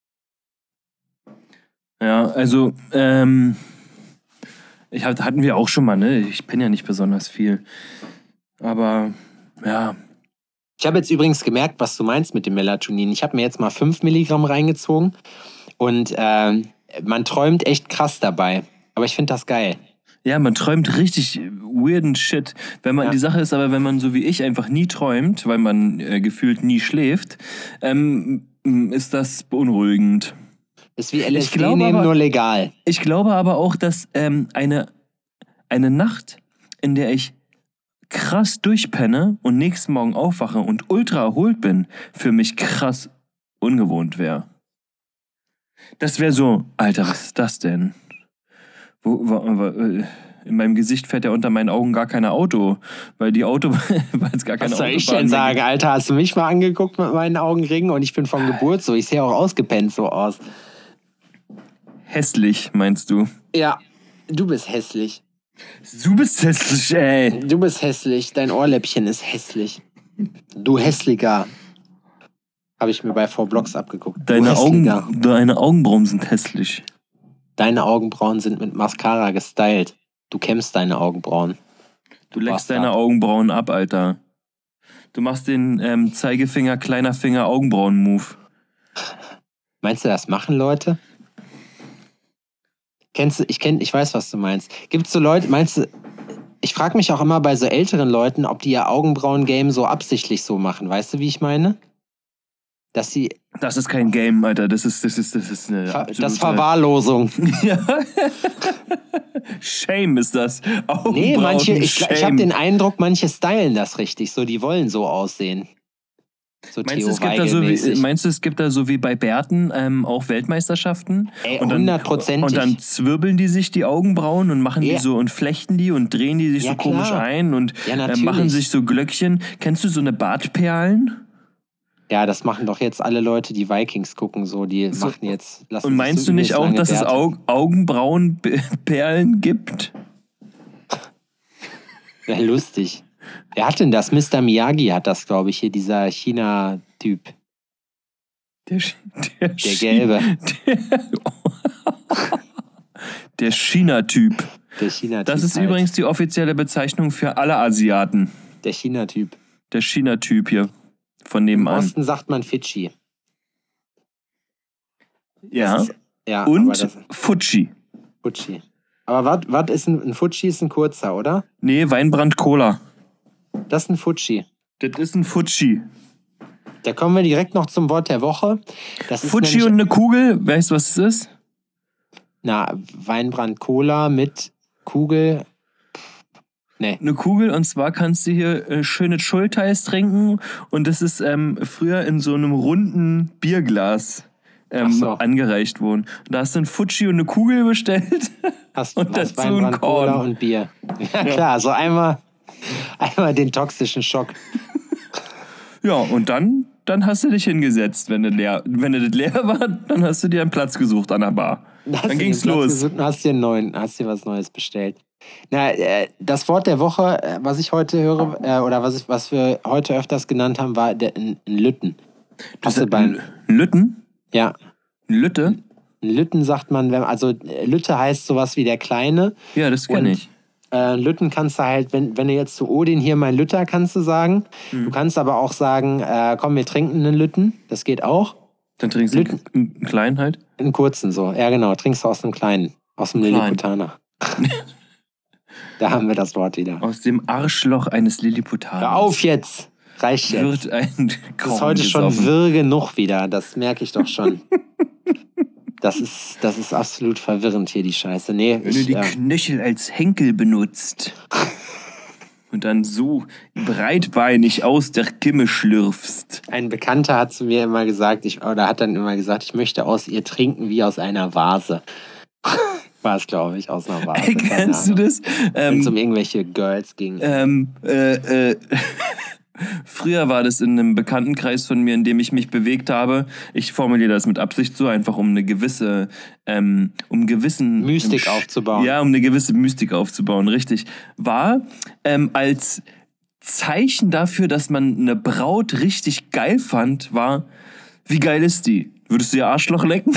Ja, also, ähm, ich hab, hatten wir auch schon mal, ne? Ich bin ja nicht besonders viel. Aber, ja. Ich habe jetzt übrigens gemerkt, was du meinst mit dem Melatonin. Ich habe mir jetzt mal fünf Milligramm reingezogen und äh, man träumt echt krass dabei. Aber ich finde das geil. Ja, man träumt richtig weirden Shit. Wenn man, Ja. Die Sache ist aber, wenn man so wie ich einfach nie träumt, weil man äh, gefühlt nie schläft, ähm, ist das beunruhigend. Ist wie L S D Ich glaube nehmen, aber- nur legal. Ich glaube aber auch, dass ähm, eine, eine Nacht, in der ich krass durchpenne und nächsten Morgen aufwache und ultra erholt bin, für mich krass ungewohnt wäre. Das wäre so, Alter, was ist das denn? Wo, wo, wo, in meinem Gesicht fährt ja unter meinen Augen gar kein Auto, weil die Auto, weil es gar keine Was soll ich Autobahn denn mehr sagen, Alter? Hast du mich mal angeguckt mit meinen Augenringen und ich bin von Geburt so. Ich sehe auch ausgepennt so aus. gibt. Hässlich, meinst du? Ja, du bist hässlich. Du bist hässlich, ey. Du bist hässlich. Dein Ohrläppchen ist hässlich. Du Hässlicher. Habe ich mir bei vier Blocks abgeguckt. Du Deine, Augen, Hässlicher. deine Augenbrauen sind hässlich. Deine Augenbrauen sind mit Mascara gestylt. Du kämmst deine Augenbrauen. Du leckst Bastard. deine Augenbrauen ab, Alter. Du machst den ähm, Zeigefinger, kleiner Finger, Augenbrauen-Move. Meinst du, das machen Leute? Kennst du, ich kenn, ich weiß, was du meinst. Gibt es so Leute, meinst du, ich frage mich auch immer bei so älteren Leuten, ob die ihr Augenbrauen-Game so absichtlich so machen. Weißt du, wie ich meine? Dass sie, Das ist kein Game, Alter. Das ist, das ist, das ist eine Ver- absolute... das Verwahrlosung. Ja. Shame ist das. Augenbrauen, Nee, manche, ich, ich habe Shame. den Eindruck, manche stylen das richtig. So, die wollen so aussehen. So Meinst du, Theo es gibt da so wie, Weigel-mäßig. meinst du, es gibt da so wie bei Bärten ähm, auch Weltmeisterschaften? Ey, und dann, hundertprozentig. Und dann zwirbeln die sich die Augenbrauen und machen Ja. die so und flechten die und drehen die sich Ja, so komisch klar. ein und Ja, äh, natürlich. machen sich so Glöckchen. Kennst du so eine Bartperlen? Ja, das machen doch jetzt alle Leute, die Vikings gucken, so. Die So. machen jetzt. Lassen Und sich meinst so du nicht übelst auch, lange dass es Bärte. Au Augenbrauenperlen gibt? Ja, lustig. Wer hat denn das? Mister Miyagi hat das, glaube ich, hier, dieser China-Typ. Der, Sch- der, Der Chi- Gelbe. Der, der China-Typ. Der China-Typ. Das ist halt. übrigens die offizielle Bezeichnung für alle Asiaten. Der China-Typ. Der China-Typ hier von Im nebenan. Osten sagt man Fidschi. Ja. Das ist, ja, aber Und das Fuji. Fuji. Aber was ist ein, ein Fuji? Ist ein kurzer, oder? Nee, Weinbrand Cola. Das ist ein Fuji. Das ist ein Fuji. Da kommen wir direkt noch zum Wort der Woche. Das ist Fuji nämlich, und eine Kugel. Weißt du, was es ist? na, Weinbrand Cola mit Kugel. Nee. Eine Kugel, und zwar kannst du hier äh, schöne Schulteis trinken, und das ist ähm, früher in so einem runden Bierglas ähm, Ach so. angereicht worden. Und da hast du ein Fuji und eine Kugel bestellt. Hast, Und hast dazu ein Weinbrand Cola Korn. und Bier. Ja, klar, so einmal, einmal den toxischen Schock. Ja, und dann, dann hast du dich hingesetzt. Wenn das leer, wenn das leer war, dann hast du dir einen Platz gesucht an der Bar. Hast Dann du ging's den Platz los. gesucht und Hast dir einen neuen, hast dir was Neues bestellt. Na, äh, das Wort der Woche, äh, was ich heute höre, äh, oder was, ich, was wir heute öfters genannt haben, war der, ein, ein Lütten. Hast du beim, Ein Lütten? ja, Ein Lütte? ein Lütten sagt man, wenn, also äh, Lütte heißt sowas wie der Kleine. Ja, das Und kenne ich. Äh, Lütten kannst du halt, wenn, wenn du jetzt zu Odin hier mein Lütter kannst du sagen. Mhm. Du kannst aber auch sagen, äh, komm, wir trinken einen Lütten. Das geht auch. Dann trinkst du einen, einen kleinen halt. Einen kurzen so. Ja, genau. Trinkst du aus einem kleinen. Aus dem Klein. Lilliputaner. Da haben wir das Wort wieder. Aus dem Arschloch eines Lilliputaners. Hör auf jetzt. Reicht jetzt. Wird ein Das ist heute schon wirr genug wieder. Das merke ich doch schon. Das ist, das ist absolut verwirrend hier, die Scheiße. Nee, Wenn du ich, die äh, Knöchel als Henkel benutzt und dann so breitbeinig aus der Kimme schlürfst. ein Bekannter hat zu mir immer gesagt, ich, oder hat dann immer gesagt, ich möchte aus ihr trinken wie aus einer Vase. War es, glaube ich, aus einer Vase. Ey, keine kennst du Ahnung. das? Wenn es um Ähm, irgendwelche Girls ging. ähm, äh, äh, Früher war das in einem Bekanntenkreis von mir, in dem ich mich bewegt habe. Ich formuliere das mit Absicht so, einfach um eine gewisse, ähm, um gewissen Mystik ähm, aufzubauen. Ja, um eine gewisse Mystik aufzubauen, richtig. War ähm, als Zeichen dafür, dass man eine Braut richtig geil fand, war, wie geil ist die? Würdest du ihr Arschloch lecken?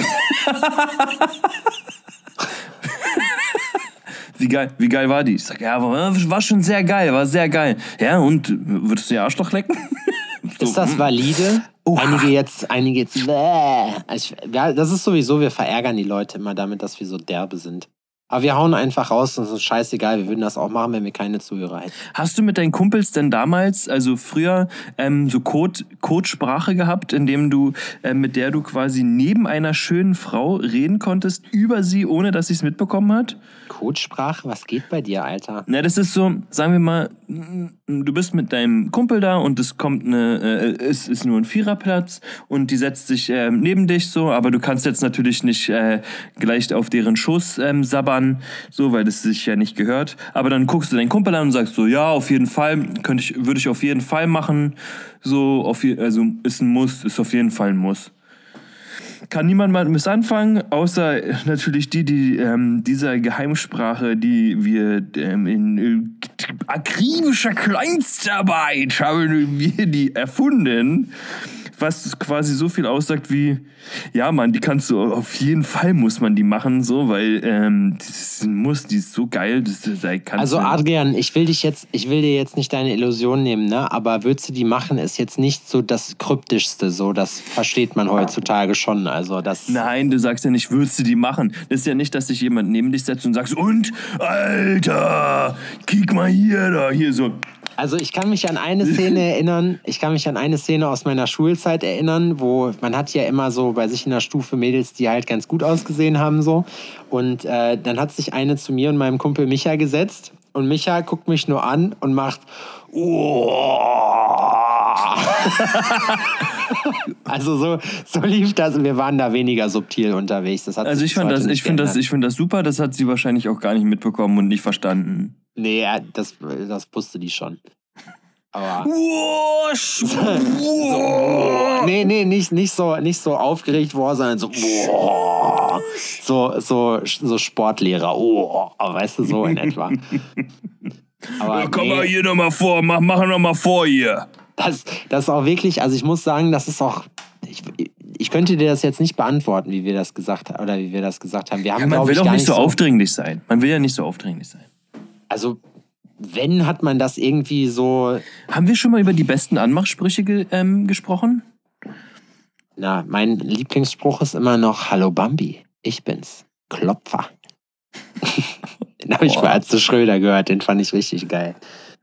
Wie geil, wie geil war die? Ich sag, ja, war, war schon sehr geil, war sehr geil. Ja, und würdest du ihr Arschloch lecken? So, Ist das hm. valide? Oha. Einige jetzt, einige jetzt, bäh. Ich, ja, das ist sowieso, wir verärgern die Leute immer damit, dass wir so derbe sind. Aber wir hauen einfach raus und es ist scheißegal, wir würden das auch machen, wenn wir keine Zuhörer hätten. Hast du mit deinen Kumpels denn damals, also früher, ähm, so Code, Codesprache gehabt, in dem du, äh, mit der du quasi neben einer schönen Frau reden konntest, über sie, ohne dass sie es mitbekommen hat? Codesprache? Was geht bei dir, Alter? Na, das ist so, sagen wir mal, du bist mit deinem Kumpel da und es kommt eine, äh, es ist nur ein Viererplatz und die setzt sich äh, neben dich so, aber du kannst jetzt natürlich nicht äh, gleich auf deren Schoß ähm, sabbern, so, weil das sich ja nicht gehört. Aber dann guckst du deinen Kumpel an und sagst so, ja, auf jeden Fall, könnte ich, würde ich auf jeden Fall machen. So, auf je, also ist ein Muss, ist auf jeden Fall ein Muss. Kann niemand mal mit anfangen, außer natürlich die, die ähm, dieser Geheimsprache, die wir ähm, in äh, akribischer Kleinstarbeit haben wir die erfunden, was quasi so viel aussagt wie, ja Mann, die kannst du, auf jeden Fall muss man die machen, so, weil ähm, das muss, die ist so geil, das, das kannst Also du, Adrian, ich will dich jetzt, ich will dir jetzt nicht deine Illusion nehmen, ne? Aber würdest du die machen, ist jetzt nicht so das Kryptischste, so, das versteht man heutzutage schon, also das... Nein, du sagst ja nicht, würdest du die machen. Das ist ja nicht, dass sich jemand neben dich setzt und sagst, und, Alter, kick mal hier, da, hier so. Also ich kann mich an eine Szene erinnern, ich kann mich an eine Szene aus meiner Schulzeit erinnern, wo man hat ja immer so bei sich in der Stufe Mädels, die halt ganz gut ausgesehen haben so. Und äh, dann hat sich eine zu mir und meinem Kumpel Micha gesetzt und Micha guckt mich nur an und macht oh. Also so, so lief das und wir waren da weniger subtil unterwegs. Das hat Also ich fand das, ich finde das, ich finde das super, das hat sie wahrscheinlich auch gar nicht mitbekommen und nicht verstanden. Nee, das, das wusste die schon. Aber. Wosch, so, nee, nee, nicht, nicht, so, nicht so aufgeregt war, sondern so. So, so, so Sportlehrer. Oh, weißt du, so in etwa. Aber Ja, komm nee, mal hier nochmal vor, mach, mach nochmal vor hier. das, das ist auch wirklich, also ich muss sagen, das ist auch. Ich, ich könnte dir das jetzt nicht beantworten, wie wir das gesagt haben, oder wie wir das gesagt haben. Wir haben, Ja, man glaub will ich, doch gar nicht so so aufdringlich sein. Man will ja nicht so aufdringlich sein. Also, wenn, hat man das irgendwie so. Haben wir schon mal über die besten Anmachsprüche ge ähm, gesprochen? Na, mein Lieblingsspruch ist immer noch: Hallo Bambi, ich bin's, Klopfer. Den habe ich Boah. bei Atze Schröder gehört, den fand ich richtig geil.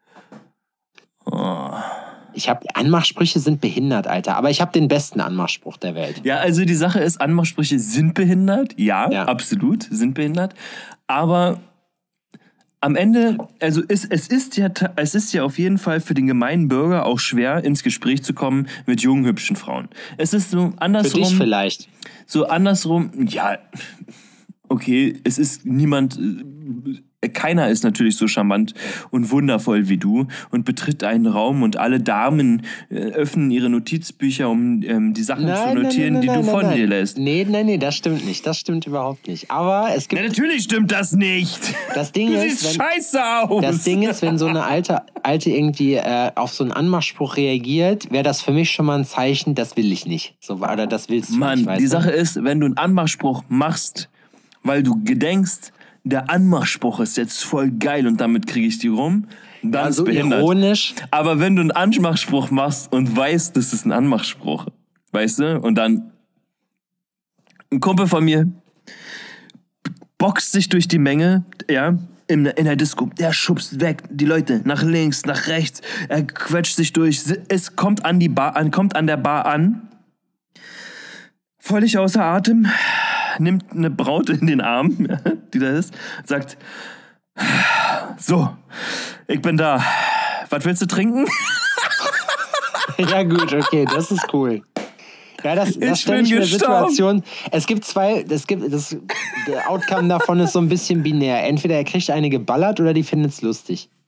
Oh. Ich habe Anmachsprüche sind behindert, Alter, aber ich habe den besten Anmachspruch der Welt. Ja, also die Sache ist, Anmachsprüche sind behindert. Ja, Ja. absolut, sind behindert. Aber am Ende, also es, es, ist ja, ta- es ist ja auf jeden Fall für den gemeinen Bürger auch schwer, ins Gespräch zu kommen mit jungen, hübschen Frauen. Es ist so Für andersrum. dich vielleicht. So andersrum, ja, okay, es ist niemand, äh, keiner ist natürlich so charmant und wundervoll wie du und betritt einen Raum und alle Damen äh, öffnen ihre Notizbücher, um ähm, die Sachen zu notieren, die du von nein. dir lässt. Nee, nein, nee, das stimmt nicht. Das stimmt überhaupt nicht. Aber es gibt. Ja, natürlich stimmt das nicht. Das Ding Du ist, siehst wenn, scheiße aus. Das Ding ist, wenn so eine alte, alte irgendwie äh, auf so einen Anmachspruch reagiert, wäre das für mich schon mal ein Zeichen, das will ich nicht. So, oder das willst du Mann, nicht, weißt die du? Sache ist, wenn du einen Anmachspruch machst, weil du gedenkst, der Anmachspruch ist jetzt voll geil und damit kriege ich die rum, dann Ja, ist so behindert. ironisch. Aber wenn du einen Anmachspruch machst und weißt, das ist ein Anmachspruch, weißt du, und dann ein Kumpel von mir boxt sich durch die Menge, ja, in, in der Disco, der schubst weg die Leute nach links, nach rechts, er quetscht sich durch, es kommt an die Bar an, kommt an der Bar an, völlig außer Atem, nimmt eine Braut in den Arm, die da ist, sagt, so, ich bin da, was willst du trinken? Ja gut, okay, das ist cool. Ja, das, das Ich stelle bin ich mir gestorben. Situation. Es gibt zwei, es gibt, das, der Outcome davon ist so ein bisschen binär. Entweder er kriegt eine geballert oder die findet es lustig.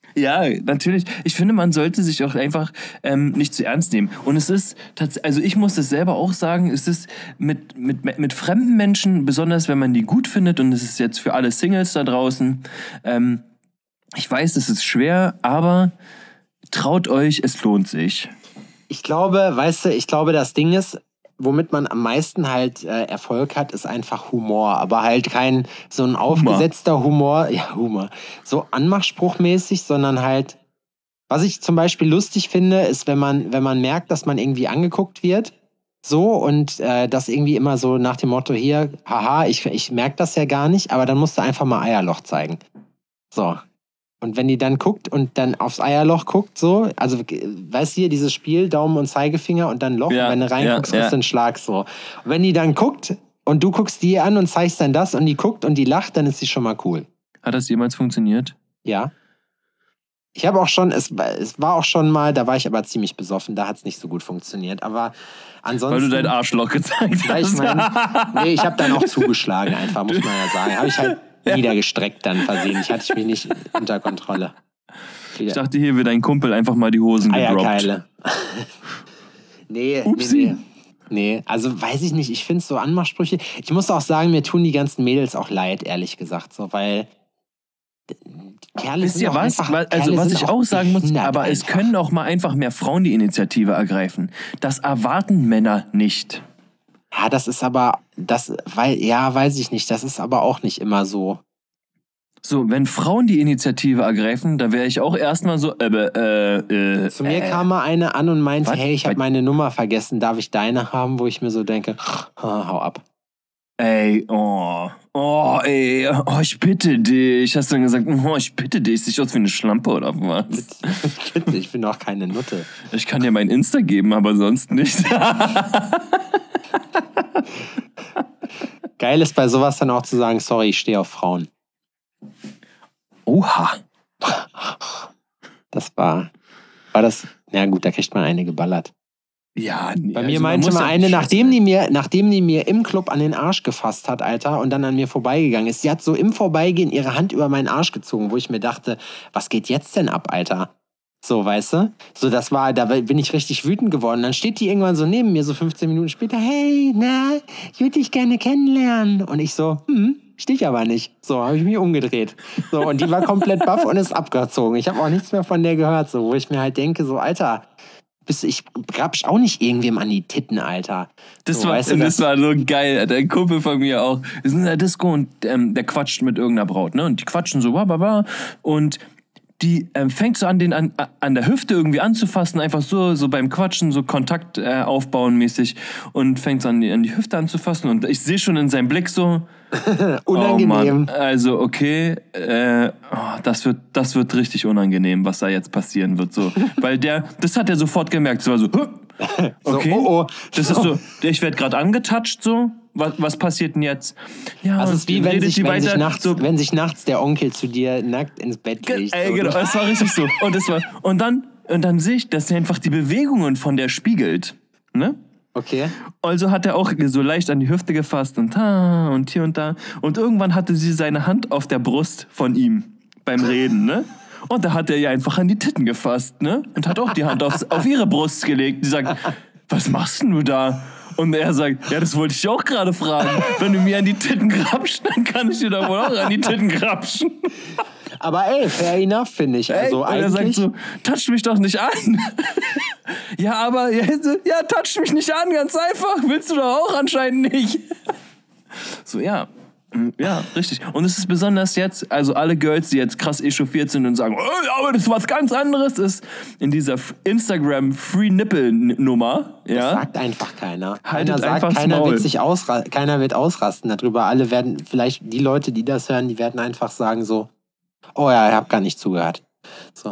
Ja, natürlich. Ich finde, man sollte sich auch einfach ähm, nicht zu ernst nehmen. Und es ist tatsächlich, also ich muss das selber auch sagen, es ist mit, mit, mit fremden Menschen, besonders wenn man die gut findet, und es ist jetzt für alle Singles da draußen, ähm, ich weiß, es ist schwer, aber traut euch, es lohnt sich. Ich glaube, weißt du, ich glaube, das Ding ist, womit man am meisten halt äh, Erfolg hat, ist einfach Humor. Aber halt kein so ein aufgesetzter Humor, ja, Humor, so anmachspruchmäßig, sondern halt, was ich zum Beispiel lustig finde, ist, wenn man, wenn man merkt, dass man irgendwie angeguckt wird, so, und äh, das irgendwie immer so nach dem Motto, hier, haha, ich, ich merke das ja gar nicht, aber dann musst du einfach mal Eierloch zeigen. So. Und wenn die dann guckt und dann aufs Eierloch guckt, so, also, weißt du hier, dieses Spiel, Daumen und Zeigefinger und dann Loch, Ja, und wenn du reinguckst, ja, kriegst du ja. einen Schlag, so. Und wenn die dann guckt und du guckst die an und zeigst dann das und die guckt und die lacht, dann ist sie schon mal cool. Hat das jemals funktioniert? Ja. Ich habe auch schon, es, es war auch schon mal, da war ich aber ziemlich besoffen, da hat es nicht so gut funktioniert, aber ansonsten... Weil du dein Arschloch gezeigt Ja, ich hast. mein, nee, ich habe dann auch zugeschlagen einfach, muss man ja sagen. Habe ich halt niedergestreckt dann versehentlich, hatte ich mich nicht unter Kontrolle. Ich dachte, hier wird dein Kumpel einfach mal die Hosen gedroppt. Eierkeile. nee, Upsi. nee, nee. Nee, also weiß ich nicht, ich finde so Anmachsprüche, ich muss auch sagen, mir tun die ganzen Mädels auch leid, ehrlich gesagt, so, weil Kerle Wisst sind ihr auch was? einfach, Also Kerle was sind ich auch sagen muss, behindert aber es einfach. können auch mal einfach mehr Frauen die Initiative ergreifen. Das erwarten Männer nicht. Ja, das ist aber, das, weil, ja, weiß ich nicht, das ist aber auch nicht immer so. So, wenn Frauen die Initiative ergreifen, da wäre ich auch erstmal so, äh, äh, äh, Zu mir äh. kam mal eine an und meinte, Was? hey, ich habe Was? meine Nummer vergessen, darf ich deine haben? Wo ich mir so denke, hau ab. Ey, oh, oh, ey, oh, ich bitte dich. Hast du dann gesagt, oh, ich bitte dich, sieht aus wie eine Schlampe oder was? Bitte, ich bin doch keine Nutte. Ich kann dir mein Insta geben, aber sonst nicht. Geil ist bei sowas dann auch zu sagen, sorry, ich stehe auf Frauen. Oha. Das war, war das, na gut, da kriegt man eine geballert. Ja, nee, Bei mir also man meinte muss mal ja eine, nicht nachdem scheiße die, mir, nachdem die mir im Club an den Arsch gefasst hat, Alter, und dann an mir vorbeigegangen ist, sie hat so im Vorbeigehen ihre Hand über meinen Arsch gezogen, wo ich mir dachte, was geht jetzt denn ab, Alter? So, weißt du? So, das war, da bin ich richtig wütend geworden. Dann steht die irgendwann so neben mir, so fünfzehn Minuten später, hey, na, ich würde dich gerne kennenlernen. Und ich so, hm, stehe ich aber nicht. So, habe ich mich umgedreht. So, und die war komplett baff und ist abgezogen. Ich habe auch nichts mehr von der gehört, so, wo ich mir halt denke, so, Alter, bist, ich grabsch auch nicht irgendwem an die Titten, Alter. Das, so, war, weißt du, das war so geil. Der Kumpel von mir auch. Wir sind in der Disco und ähm, der quatscht mit irgendeiner Braut, ne? Und die quatschen so, bababa. Und die ähm, fängt so an, den an, an der Hüfte irgendwie anzufassen, einfach so, so beim Quatschen, so Kontakt äh, aufbauen mäßig. Und fängt so an die, an die Hüfte anzufassen. Und ich sehe schon in seinem Blick so, unangenehm. oh Mann, also okay, äh, oh, das wird, das wird richtig unangenehm, was da jetzt passieren wird, so, weil der, das hat er sofort gemerkt, es war so, okay, So, oh, oh. das ist so, ich werde gerade angetatscht, so, was, was passiert denn jetzt? Ja, Das und ist wie dann wenn redet sich, die wenn, sich weiter, nachts, so, wenn sich nachts der Onkel zu dir nackt ins Bett Ge- legt. ey, so. genau, es war richtig so, und das war, und dann, und dann sehe ich, dass er einfach die Bewegungen von der spiegelt, ne? Okay. Also hat er auch so leicht an die Hüfte gefasst und da und hier und da. Und irgendwann hatte sie seine Hand auf der Brust von ihm beim Reden, ne? Und da hat er ihr einfach an die Titten gefasst, ne? Und hat auch die Hand auf, auf ihre Brust gelegt. Die sagt, was machst denn du da? Und er sagt, ja, das wollte ich auch gerade fragen. Wenn du mir an die Titten grapschst, dann kann ich dir da wohl auch an die Titten grapschen. Aber ey, fair enough, finde ich. Also Ey, und er sagt eigentlich. so, touch mich doch nicht an. Ja, aber, ja, so, ja, touch mich nicht an, ganz einfach. Willst du doch auch anscheinend nicht. So, ja. Ja, richtig. Und es ist besonders jetzt, also alle Girls, die jetzt krass echauffiert sind und sagen, oh, aber das ist was ganz anderes, ist in dieser Instagram-Free-Nipple-Nummer. Ja? Das sagt einfach keiner. Haltet Keiner sagt, einfach das keiner Maul. wird sich ausra keiner wird ausrasten darüber. Alle werden, vielleicht die Leute, die das hören, die werden einfach sagen so, oh ja, ich habe gar nicht zugehört. So,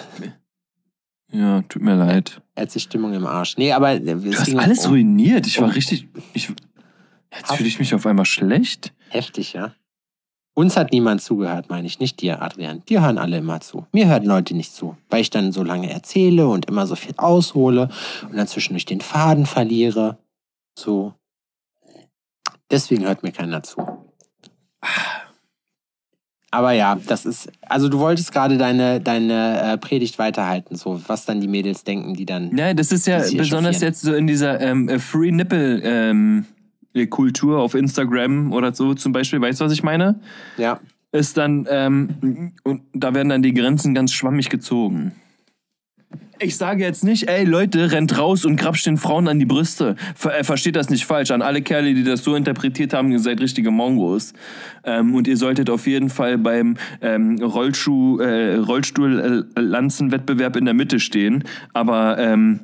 Ja, tut mir leid. jetzt die Stimmung im Arsch. Nee, aber es Du hast ging alles um- ruiniert. Ich war richtig. Ich, jetzt fühle ich mich auf einmal schlecht. heftig, ja. Uns hat niemand zugehört, meine ich. Nicht dir, Adrian. Dir hören alle immer zu. Mir hören Leute nicht zu, weil ich dann so lange erzähle und immer so viel aushole und dann zwischendurch den Faden verliere. So. Deswegen hört mir keiner zu. Aber ja, das ist, also du wolltest gerade deine, deine äh, Predigt weiterhalten, so was dann die Mädels denken, die dann... Ja, das ist ja besonders chauffieren. Jetzt so in dieser ähm, Free Nipple ähm, Kultur auf Instagram oder so zum Beispiel, weißt du, was ich meine? Ja. Ist dann, ähm, und da werden dann die Grenzen ganz schwammig gezogen. Ich sage jetzt nicht, ey Leute, rennt raus und grapscht den Frauen an die Brüste. Ver äh, versteht das nicht falsch. An alle Kerle, die das so interpretiert haben, ihr seid richtige Mongos. Ähm, und ihr solltet auf jeden Fall beim ähm, Rollschuh, äh, Rollstuhl-Lanzenwettbewerb in der Mitte stehen. Aber ähm,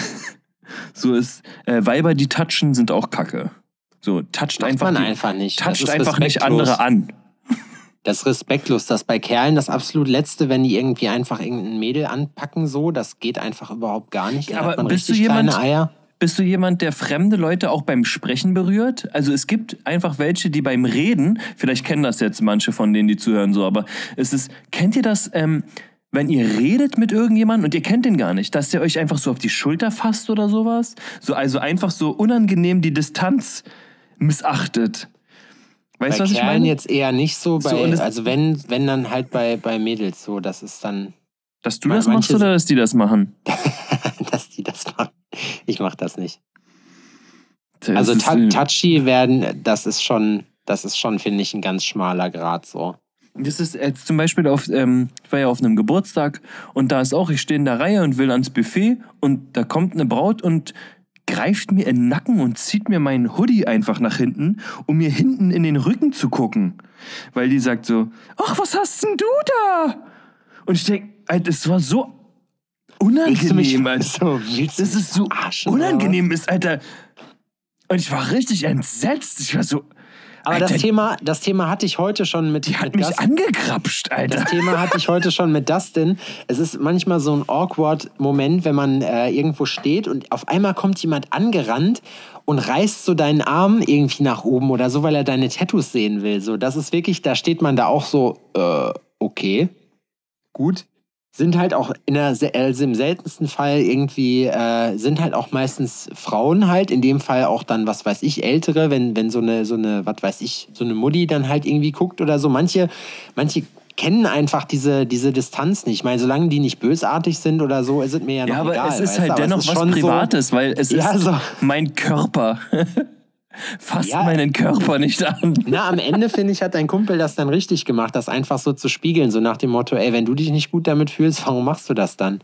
so ist, äh, Weiber, die touchen, sind auch Kacke. So, toucht Macht einfach, man die, einfach nicht. Toucht einfach nicht andere an. Das ist respektlos. Das bei Kerlen das absolut Letzte, wenn die irgendwie einfach irgendein Mädel anpacken, so, das geht einfach überhaupt gar nicht. Ja, aber bist du jemand, Eier. Bist du jemand, der fremde Leute auch beim Sprechen berührt? Also es gibt einfach welche, die beim Reden, vielleicht kennen das jetzt manche von denen, die zuhören, so, aber es ist, kennt ihr das, ähm, wenn ihr redet mit irgendjemandem und ihr kennt den gar nicht, dass der euch einfach so auf die Schulter fasst oder sowas? So, also einfach so unangenehm die Distanz missachtet. Weißt du, was ich meine? Jetzt eher nicht so, bei, so also wenn, wenn dann halt bei, bei Mädels so, das ist dann... Dass du das machst oder dass die das machen? Dass die das machen. Ich mach das nicht. Das also touchy werden, das ist schon, das ist schon, finde ich, ein ganz schmaler Grad so. Das ist jetzt zum Beispiel auf, ähm, ich war ja auf einem Geburtstag und da ist auch, ich stehe in der Reihe und will ans Buffet und da kommt eine Braut und greift mir in den Nacken und zieht mir meinen Hoodie einfach nach hinten, um mir hinten in den Rücken zu gucken. Weil die sagt so, ach, was hast denn du da? Und ich denke, das war so unangenehm, Alter. So, das ist so unangenehm ist, Alter. Und ich war richtig entsetzt. Ich war so... Aber Alter, das Thema, das Thema hatte ich heute schon mit... Die hat mit mich Dustin. angekrapscht, Alter. Das Thema hatte ich heute schon mit Dustin. Es ist manchmal so ein awkward Moment, wenn man äh, irgendwo steht und auf einmal kommt jemand angerannt und reißt so deinen Arm irgendwie nach oben oder so, weil er deine Tattoos sehen will. So, das ist wirklich, da steht man da auch so, äh, okay, gut. Sind halt auch in der, also im seltensten Fall irgendwie, äh, sind halt auch meistens Frauen halt, in dem Fall auch dann, was weiß ich, Ältere, wenn, wenn so eine, so eine, was weiß ich, so eine Mutti dann halt irgendwie guckt oder so. Manche, manche kennen einfach diese, diese Distanz nicht. Ich meine, solange die nicht bösartig sind oder so, ist es mir ja noch ja, aber egal. Es ist halt dennoch was Privates, so, weil es ja, ist so mein Körper. Fass ja, meinen Körper nicht an. Na, am Ende, finde ich, hat dein Kumpel das dann richtig gemacht, das einfach so zu spiegeln, so nach dem Motto, ey, wenn du dich nicht gut damit fühlst, warum machst du das dann?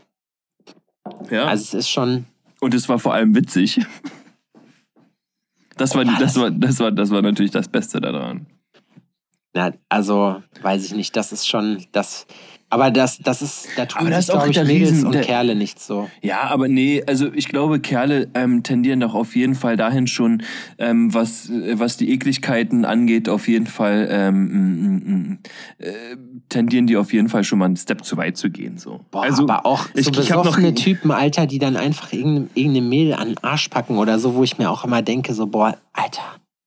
Ja. Also es ist schon... Und es war vor allem witzig. Das war, ja, das, das, war, das, war, das war natürlich das Beste daran. Na, also, weiß ich nicht, das ist schon... das. Aber das, das ist, da tun sich, glaube ich, Mädels Riesen, und der, Kerle nicht so. Ja, aber nee, also ich glaube, Kerle ähm, tendieren doch auf jeden Fall dahin schon, ähm, was, was die Ekligkeiten angeht, auf jeden Fall ähm, äh, tendieren die auf jeden Fall schon mal einen Step zu weit zu gehen. So. Boah, also, aber auch ich, so ich hab besoffene noch Typen, Alter, die dann einfach irgendeine, irgendeine Mädel an den Arsch packen oder so, wo ich mir auch immer denke, so, boah, Alter,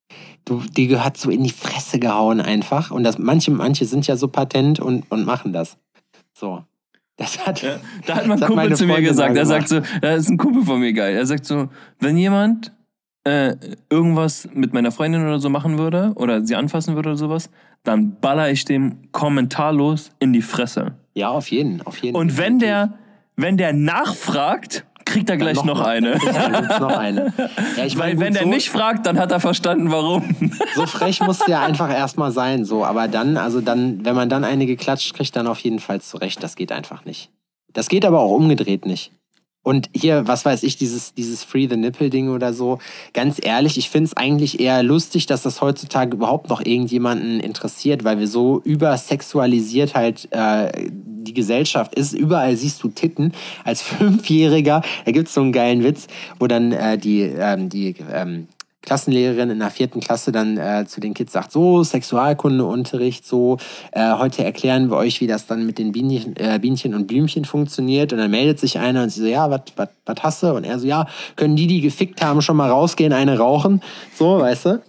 du, die gehört so in die Fresse gehauen einfach. Und das, manche, manche sind ja so patent und, und machen das. So. Das hat, ja, da hat mein Kumpel zu mir gesagt, er sagt so, das ist ein Kumpel von mir geil, er sagt so, wenn jemand äh, irgendwas mit meiner Freundin oder so machen würde oder sie anfassen würde oder sowas, dann baller ich dem kommentarlos in die Fresse. Ja, auf jeden, auf jeden. Und wenn der, wenn der nachfragt, kriegt er gleich noch, noch eine. Ja, noch eine. Ja, ich Weil mein, gut, wenn der so, nicht fragt, dann hat er verstanden, warum. So frech muss der einfach erstmal sein, so. Aber dann, also dann, wenn man dann eine geklatscht kriegt, dann auf jeden Fall zurecht. Das geht einfach nicht. Das geht aber auch umgedreht nicht. Und hier, was weiß ich, dieses, dieses Free-the-Nipple-Ding oder so, ganz ehrlich, ich finde es eigentlich eher lustig, dass das heutzutage überhaupt noch irgendjemanden interessiert, weil wir so übersexualisiert halt äh, die Gesellschaft ist. Überall siehst du Titten. Als Fünfjähriger, da gibt es so einen geilen Witz, wo dann äh, die, ähm, die ähm, Klassenlehrerin in der vierten Klasse dann äh, zu den Kids sagt, so, Sexualkundeunterricht, so, äh, heute erklären wir euch, wie das dann mit den Bienchen, äh, Bienchen und Blümchen funktioniert. Und dann meldet sich einer und sie so, ja, was hast du? Und er so, ja, können die, die gefickt haben, schon mal rausgehen, eine rauchen? So, weißt du?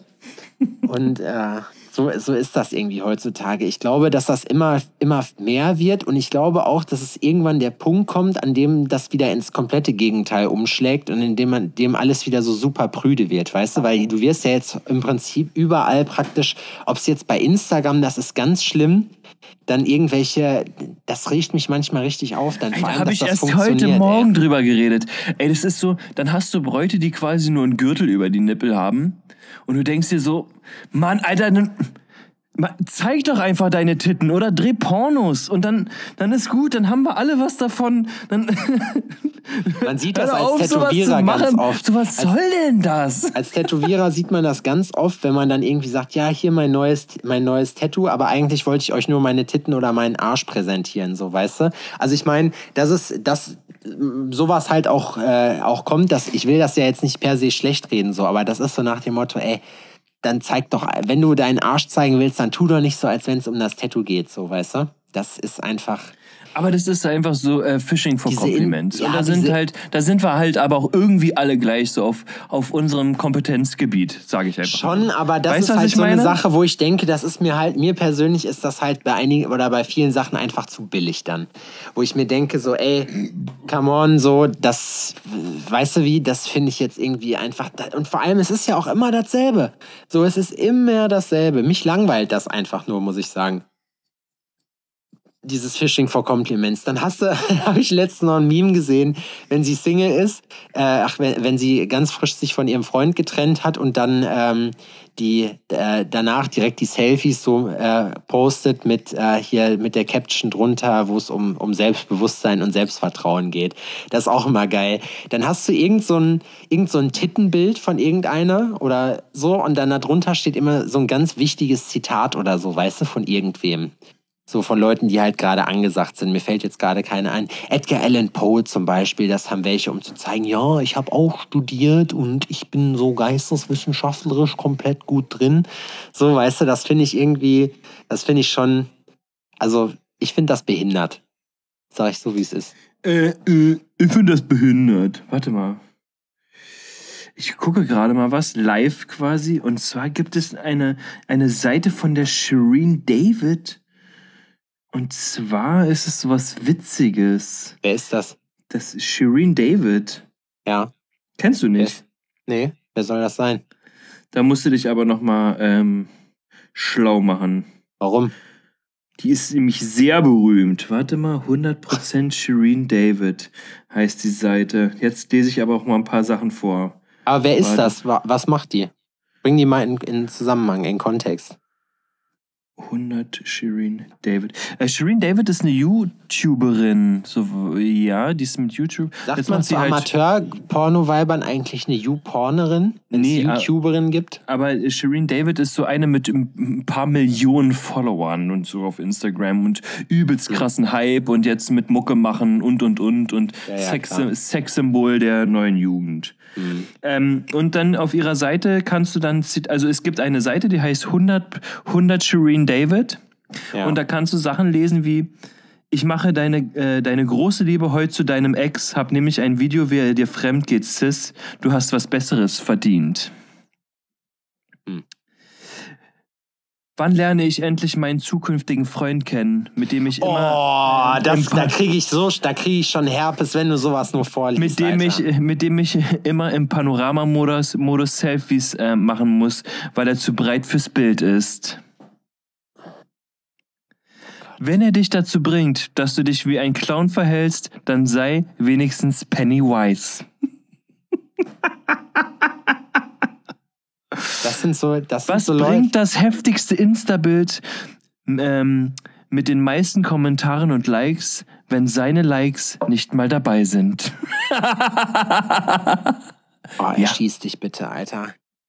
Und äh, so, so ist das irgendwie heutzutage. Ich glaube, dass das immer, immer mehr wird und ich glaube auch, dass es irgendwann der Punkt kommt, an dem das wieder ins komplette Gegenteil umschlägt und in dem man dem alles wieder so super prüde wird, weißt du? Weil du wirst ja jetzt im Prinzip überall praktisch, ob es jetzt bei Instagram, das ist ganz schlimm, dann irgendwelche, das riecht mich manchmal richtig auf. Dann Ey, vor da allem, habe dass ich das erst heute funktioniert, Morgen ey. drüber geredet. Ey, das ist so, dann hast du Bräute, die quasi nur einen Gürtel über die Nippel haben. Und du denkst dir so, Mann, Alter, dann, ma- zeig doch einfach deine Titten oder dreh Pornos. Und dann, dann ist gut, dann haben wir alle was davon. Dann, Man sieht hör das doch als auf, sowas Tätowierer zu ganz machen. oft. So, was Als- soll denn das? Als Tätowierer sieht man das ganz oft, wenn man dann irgendwie sagt, ja, hier mein neues, mein neues Tattoo, aber eigentlich wollte ich euch nur meine Titten oder meinen Arsch präsentieren, so, weißt du? Also ich meine, das ist, dass sowas halt auch, äh, auch kommt, dass ich will das ja jetzt nicht per se schlecht reden, so, aber das ist so nach dem Motto, ey, dann zeig doch, wenn du deinen Arsch zeigen willst, dann tu doch nicht so, als wenn es um das Tattoo geht, so, weißt du? Das ist einfach... Aber das ist einfach so äh, Fishing for Diese in- Compliments. ja, Und da sind diese- halt, da sind wir halt aber auch irgendwie alle gleich so auf, auf unserem Kompetenzgebiet, sage ich einfach. Schon, mal. aber das Weißt ist du, was halt ich so eine meine? Sache, wo ich denke, das ist mir halt, mir persönlich ist das halt bei einigen oder bei vielen Sachen einfach zu billig dann. Wo ich mir denke, so, ey, come on, so, das, weißt du wie, das finde ich jetzt irgendwie einfach, und vor allem, es ist ja auch immer dasselbe. So, es ist immer dasselbe. Mich langweilt das einfach nur, muss ich sagen. Dieses Fishing for Compliments. Dann hast du, habe ich letztens noch ein Meme gesehen, wenn sie Single ist, äh, ach, wenn, wenn sie ganz frisch sich von ihrem Freund getrennt hat und dann ähm, die äh, danach direkt die Selfies so äh, postet mit äh, hier mit der Caption drunter, wo es um, um Selbstbewusstsein und Selbstvertrauen geht. Das ist auch immer geil. Dann hast du irgend so ein, irgend so ein Tittenbild von irgendeiner oder so und dann darunter steht immer so ein ganz wichtiges Zitat oder so, weißt du, von irgendwem. So von Leuten, die halt gerade angesagt sind. Mir fällt jetzt gerade keine ein. Edgar Allan Poe zum Beispiel, das haben welche, um zu zeigen, ja, ich habe auch studiert und ich bin so geisteswissenschaftlerisch komplett gut drin. So, weißt du, das finde ich irgendwie, das finde ich schon, also ich finde das behindert. Sag ich so, wie es ist. Äh, äh, ich finde das behindert. Warte mal. Ich gucke gerade mal was, live quasi. Und zwar gibt es eine, eine Seite von der Shireen David. Und zwar ist es sowas Witziges. Wer ist das? Das ist Shireen David. Ja. Kennst du Wer nicht? ist, nee, wer soll das sein? Da musst du dich aber nochmal ähm, schlau machen. Warum? Die ist nämlich sehr berühmt. Warte mal, hundert Prozent Shireen David heißt die Seite. Jetzt lese ich aber auch mal ein paar Sachen vor. Aber wer ist Warte. das? Wa- Was macht die? Bring die mal in, in Zusammenhang, in Kontext. hundert Shireen David. Äh, Shireen David ist eine YouTuberin. So, ja, die ist mit YouTube. Sagt Jetzt man macht zu sie halt- Amateur-Porno-Weibern eigentlich eine You-Pornerin, wenn Nee, es äh, YouTuberin gibt? Aber Shireen David ist so eine mit ein paar Millionen Followern und so auf Instagram und übelst krassen Hype und jetzt mit Mucke machen und und und und Ja, ja, Sex, klar. Sexsymbol der neuen Jugend. Mhm. Ähm, und dann auf ihrer Seite kannst du dann, zit- also es gibt eine Seite, die heißt hundert, hundert Shireen David. Ja. Und da kannst du Sachen lesen wie: Ich mache deine, äh, deine große Liebe heute zu deinem Ex, hab nämlich ein Video, wie er dir fremd geht, Sis. Du hast was Besseres verdient. Hm. Wann lerne ich endlich meinen zukünftigen Freund kennen, mit dem ich immer... Oh, äh, das, im Pa- da kriege ich so, da kriege ich schon Herpes, wenn du sowas nur vorliest. mit dem, Alter. ich, mit dem ich immer im Panoramamodus Modus Selfies äh, machen muss, weil er zu breit fürs Bild ist. Wenn er dich dazu bringt, dass du dich wie ein Clown verhältst, dann sei wenigstens Pennywise. Das sind so, das Was sind so bringt Leute. das heftigste Insta-Bild ähm, mit den meisten Kommentaren und Likes, wenn seine Likes nicht mal dabei sind? Oh, Ja. erschieß dich bitte, Alter.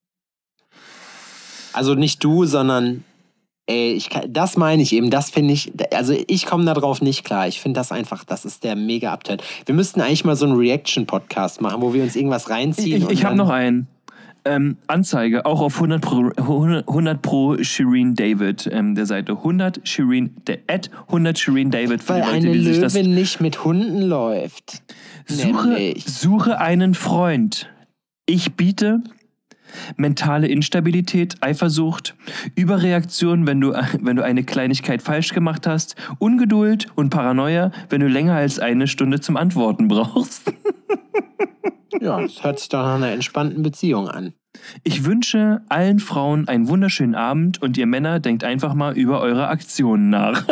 Also nicht du, sondern ey, ich kann, das meine ich eben, das finde ich, also ich komme da drauf nicht klar. Ich finde das einfach, das ist der mega Upturn. Wir müssten eigentlich mal so einen Reaction-Podcast machen, wo wir uns irgendwas reinziehen. Ich, ich und habe dann- noch einen. Ähm, Anzeige, auch auf hundert Pro, hundert Pro Shireen David, ähm, der Seite hundert Shireen, der at hundert Shireen David, für Weil die Leute, eine die sich das... Löwin nicht mit Hunden läuft. Suche, Nämlich. suche einen Freund. Ich biete mentale Instabilität, Eifersucht, Überreaktion, wenn du, wenn du eine Kleinigkeit falsch gemacht hast, Ungeduld und Paranoia, wenn du länger als eine Stunde zum Antworten brauchst. Ja, das hört sich doch nach einer entspannten Beziehung an. Ich wünsche allen Frauen einen wunderschönen Abend und ihr Männer denkt einfach mal über eure Aktionen nach.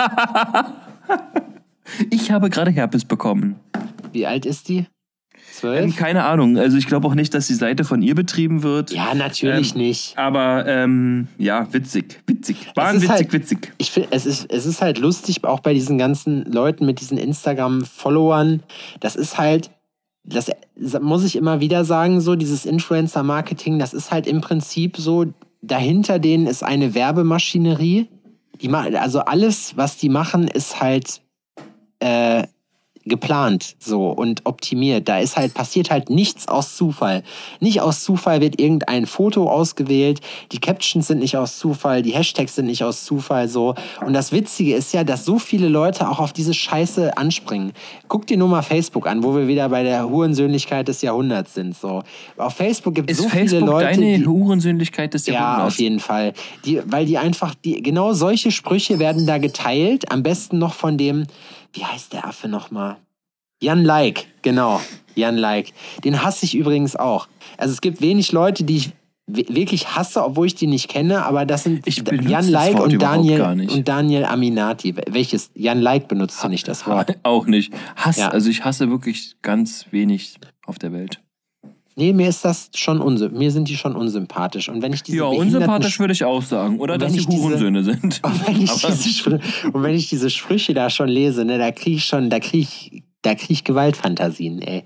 Ich habe gerade Herpes bekommen. Wie alt ist die? Zwölf? Ähm, keine Ahnung. Also ich glaube auch nicht, dass die Seite von ihr betrieben wird. Ja, natürlich ähm, nicht. Aber ähm, ja, witzig. Witzig. Wahnwitzig, halt, witzig. Ich finde, es ist, es ist halt lustig, auch bei diesen ganzen Leuten mit diesen Instagram-Followern. Das ist halt, das muss ich immer wieder sagen, so dieses Influencer-Marketing, das ist halt im Prinzip so, dahinter denen ist eine Werbemaschinerie. Die ma- also alles, was die machen, ist halt äh, geplant so und optimiert. Da ist halt, passiert halt nichts aus Zufall. Nicht aus Zufall wird irgendein Foto ausgewählt, die Captions sind nicht aus Zufall, die Hashtags sind nicht aus Zufall so. Und das Witzige ist ja, dass so viele Leute auch auf diese Scheiße anspringen. Guck dir nur mal Facebook an, wo wir wieder bei der Hurensöhnlichkeit des Jahrhunderts sind. So. Auf Facebook gibt es so Facebook viele Leute, deine die, Hurensöhnlichkeit des Jahrhunderts? ja, auf jeden Fall. Die, weil die einfach, die, genau solche Sprüche werden da geteilt. Am besten noch von dem, wie heißt der Affe nochmal? Jan Like, genau. Jan Like. Den hasse ich übrigens auch. Also es gibt wenig Leute, die ich wirklich hasse, obwohl ich die nicht kenne, aber das sind Ich benutze Jan das Like Wort und überhaupt Daniel gar nicht. und Daniel Aminati. Welches? Jan Like benutzt du nicht das Wort? Auch nicht. Hass, Ja. also ich hasse wirklich ganz wenig auf der Welt. Nee, mir ist das schon unsy- mir sind die schon unsympathisch. Und wenn ich diese Ja, behinderten unsympathisch würde ich auch sagen. Oder Und dass wenn sie ich diese- Hurensöhne sind. Und wenn ich, Aber- diese, Sprü- und wenn ich diese Sprüche da schon lese, ne, da kriege ich schon, da kriege ich, da kriege ich Gewaltfantasien, ey.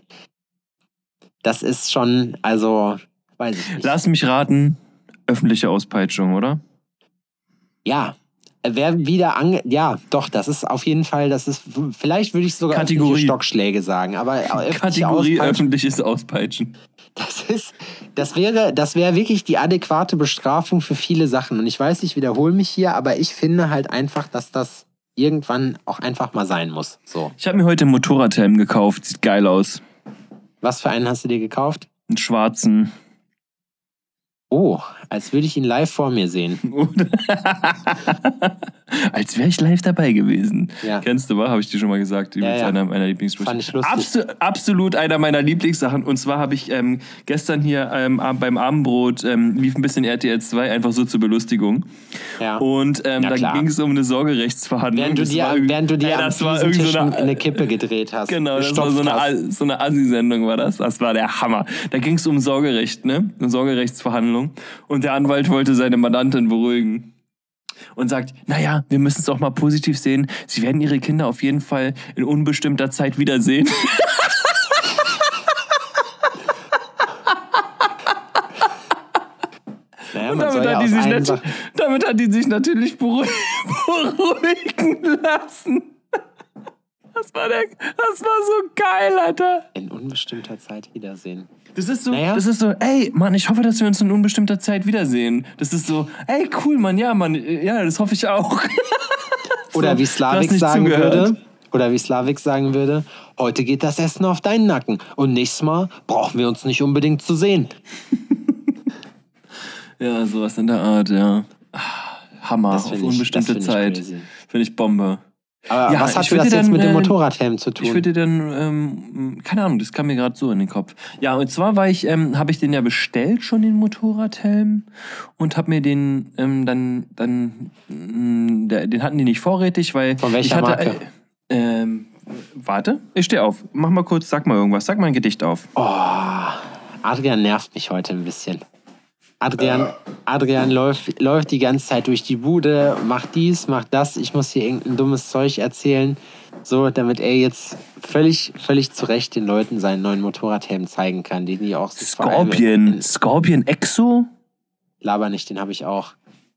Das ist schon, also, weiß ich nicht. Lass mich raten, öffentliche Auspeitschung, oder? Ja, wer wieder ange... Ja, doch, das ist auf jeden Fall, das ist, vielleicht würde ich sogar Kategorie. öffentliche Stockschläge sagen, aber öffentliche Kategorie Auspeitschung, öffentliches Auspeitschen. das ist, das wäre, das wäre wirklich die adäquate Bestrafung für viele Sachen. Und ich weiß, ich wiederhole mich hier, aber ich finde halt einfach, dass das irgendwann auch einfach mal sein muss. So. Ich habe mir heute einen Motorradhelm gekauft. Sieht geil aus. Was für einen hast du dir gekauft? Einen schwarzen. Oh, als würde ich ihn live vor mir sehen. Als wäre ich live dabei gewesen. Ja. Kennst du, wa? Habe ich dir schon mal gesagt. Ja, Übrigens ja. einer meiner Lieblingssprüche. Fand ich lustig. Absu absolut einer meiner Lieblingssachen. Und zwar habe ich ähm, gestern hier ähm, ab- beim Abendbrot ähm, lief ein bisschen R T L zwei, einfach so zur Belustigung. Ja. Und ähm, Na da klar. ging es um eine Sorgerechtsverhandlung. Während du Das dir, war irgend- während du dir Ey, am das war irgend Fliesentisch so eine, eine Kippe gedreht hast. Genau, das war so eine, gestopft hast. A- so eine Assi-Sendung war das. Das war der Hammer. Da ging es um Sorgerecht, ne? Eine Sorgerechtsverhandlung. Und der Anwalt wollte seine Mandantin beruhigen. Und sagt, naja, wir müssen es auch mal positiv sehen. Sie werden ihre Kinder auf jeden Fall in unbestimmter Zeit wiedersehen. Naja, Und man soll damit, ja hat die aus sich allen nat- Sachen- damit hat die sich natürlich beruh- beruhigen lassen. Das war, der, das war so geil, Alter. in unbestimmter Zeit wiedersehen. Das ist so, Naja. das ist so, ey, Mann, ich hoffe, dass wir uns in unbestimmter Zeit wiedersehen. Das ist so, ey, cool, Mann, ja, Mann, ja, das hoffe ich auch. Oder So, wie du hast Slavik nicht sagen zugehört. würde, oder wie Slavik sagen würde, heute geht das Essen auf deinen Nacken und nächstes Mal brauchen wir uns nicht unbedingt zu sehen. Ja, sowas in der Art, ja. Ah, Hammer, Das auf find ich- unbestimmte das find ich Zeit. crazy. Finde ich Bombe. Aber Ja, was hat ich das würde jetzt dann, mit dem äh, Motorradhelm zu tun? Ich würde dann, ähm, keine Ahnung, das kam mir gerade so in den Kopf. Ja, und zwar war ich, ähm, habe ich den ja bestellt schon, den Motorradhelm, und habe mir den ähm, dann, dann, mh, der, den hatten die nicht vorrätig, weil Von welcher ich hatte, Marke? Äh, ähm, warte, ich stehe auf. Mach mal kurz, sag mal irgendwas, sag mal ein Gedicht auf. Oh, Adrian nervt mich heute ein bisschen. Adrian, Adrian läuft, läuft die ganze Zeit durch die Bude, macht dies, macht das. Ich muss hier irgendein dummes Zeug erzählen, so, damit er jetzt völlig, völlig zu Recht den Leuten seinen neuen Motorradhelm zeigen kann, den die auch sich vor allem in- Scorpion, Scorpion Exo? Laber nicht, den habe ich auch.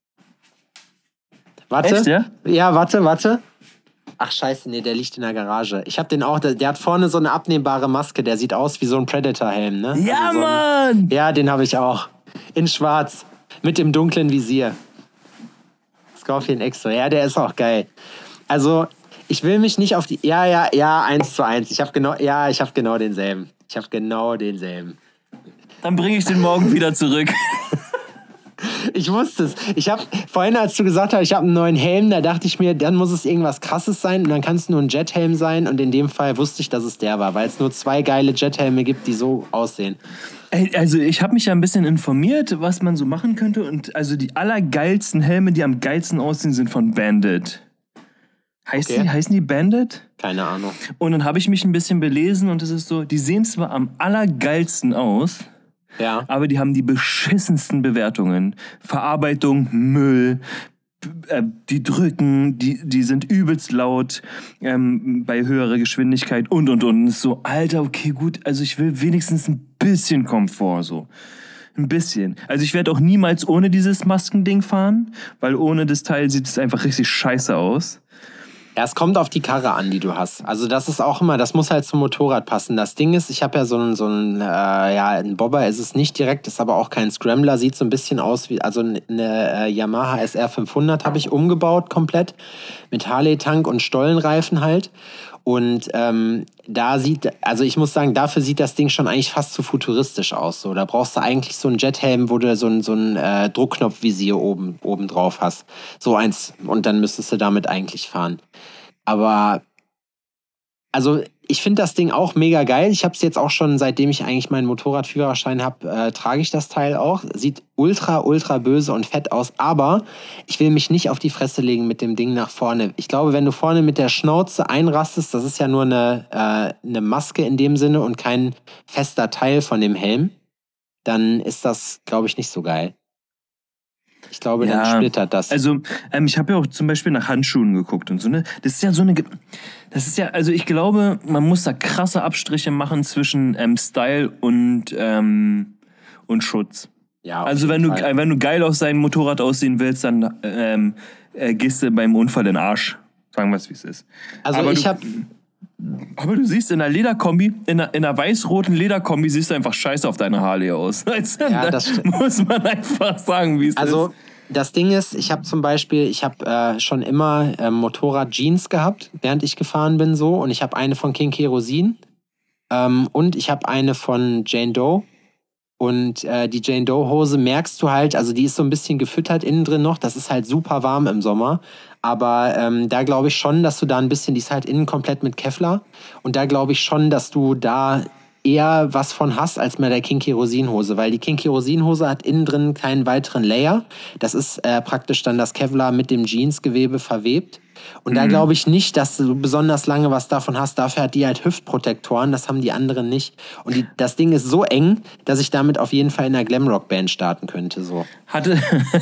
Warte. Echt, ja? Ja, warte, warte. Ach scheiße, nee, der liegt in der Garage. Ich habe den auch, der, der hat vorne so eine abnehmbare Maske, der sieht aus wie so ein Predator-Helm, ne? Ja, Also so ein, Mann! ja, den habe ich auch. In schwarz. Mit dem dunklen Visier. Scorpion Exo. Ja, der ist auch geil. Also, ich will mich nicht auf die... Ja, ja, ja, eins zu eins. Ich habe genau... Ja, ich habe genau denselben. Ich habe genau denselben. Dann bringe ich den morgen wieder zurück. Ich wusste es. Ich habe vorhin, als du gesagt hast, ich habe einen neuen Helm, da dachte ich mir, dann muss es irgendwas Krasses sein und dann kann es nur ein Jethelm sein und in dem Fall wusste ich, dass es der war, weil es nur zwei geile Jethelme gibt, die so aussehen. Also ich habe mich ja ein bisschen informiert, was man so machen könnte und also die allergeilsten Helme, die am geilsten aussehen, sind von Bandit. Heißt Okay. die, heißen die Bandit? Keine Ahnung. Und dann habe ich mich ein bisschen belesen und es ist so, die sehen zwar am allergeilsten aus, Ja. aber die haben die beschissensten Bewertungen. Verarbeitung, Müll, äh, die drücken, die, die sind übelst laut ähm, bei höherer Geschwindigkeit und und und. Ist so, Alter, okay, gut, also ich will wenigstens ein bisschen Komfort so. Ein bisschen. Also ich werde auch niemals ohne dieses Maskending fahren, weil ohne das Teil sieht es einfach richtig scheiße aus. Ja, es kommt auf die Karre an, die du hast. Also das ist auch immer, das muss halt zum Motorrad passen. Das Ding ist, ich habe ja so einen, so einen, äh, ja, ein Bobber ist es nicht direkt, ist aber auch kein Scrambler, sieht so ein bisschen aus wie, also eine äh, Yamaha S R fünfhundert habe ich umgebaut komplett, mit Harley-Tank und Stollenreifen halt. Und ähm, da sieht, also ich muss sagen, dafür sieht das Ding schon eigentlich fast zu futuristisch aus. So, da brauchst du eigentlich so einen Jethelm, wo du so ein, so ein äh, Druckknopfvisier oben, oben drauf hast. So eins. Und dann müsstest du damit eigentlich fahren. Aber, also ich finde das Ding auch mega geil. Ich habe es jetzt auch schon, seitdem ich eigentlich meinen Motorradführerschein habe, äh, trage ich das Teil auch. Sieht ultra, ultra böse und fett aus. Aber ich will mich nicht auf die Fresse legen mit dem Ding nach vorne. Ich glaube, wenn du vorne mit der Schnauze einrastest, das ist ja nur eine, äh, eine Maske in dem Sinne und kein fester Teil von dem Helm, dann ist das, glaube ich, nicht so geil. Ich glaube, Ja, dann splittert das. Also, ähm, ich habe ja auch zum Beispiel nach Handschuhen geguckt und so, ne? Das ist ja so eine. Ge- Das ist ja, also ich glaube, man muss da krasse Abstriche machen zwischen ähm, Style und, ähm, und Schutz. Ja, auf Also, wenn jeden du, Fall. äh, wenn du geil auf deinem Motorrad aussehen willst, dann ähm, äh, gehst du beim Unfall in den Arsch. Sagen wir es, wie es ist. Also aber ich du- habe Aber du siehst in einer Lederkombi, in einer, in einer weiß-roten Lederkombi, siehst du einfach scheiße auf deiner Harley aus. Also, Ja, das stimmt. muss man einfach sagen, wie es Also ist. das Ding ist, ich habe zum Beispiel, ich habe äh, schon immer ähm, Motorrad-Jeans gehabt, während ich gefahren bin so. Und ich habe eine von King Kerosin ähm, und ich habe eine von Jane Doe. Und äh, die Jane Doe Hose merkst du halt, also die ist so ein bisschen gefüttert innen drin noch. Das ist halt super warm im Sommer. Aber ähm, da glaube ich schon, dass du da ein bisschen, die ist halt innen komplett mit Kevlar. Und da glaube ich schon, dass du da eher was von hast als mit der King Kerosin Hose. Weil die King Kerosin Hose hat innen drin keinen weiteren Layer. Das ist äh, praktisch dann das Kevlar mit dem Jeansgewebe verwebt. Und da glaube ich nicht, dass du besonders lange was davon hast. Dafür hat die halt Hüftprotektoren, das haben die anderen nicht. Und die, das Ding ist so eng, dass ich damit auf jeden Fall in einer Glamrock-Band starten könnte. So. Hatte.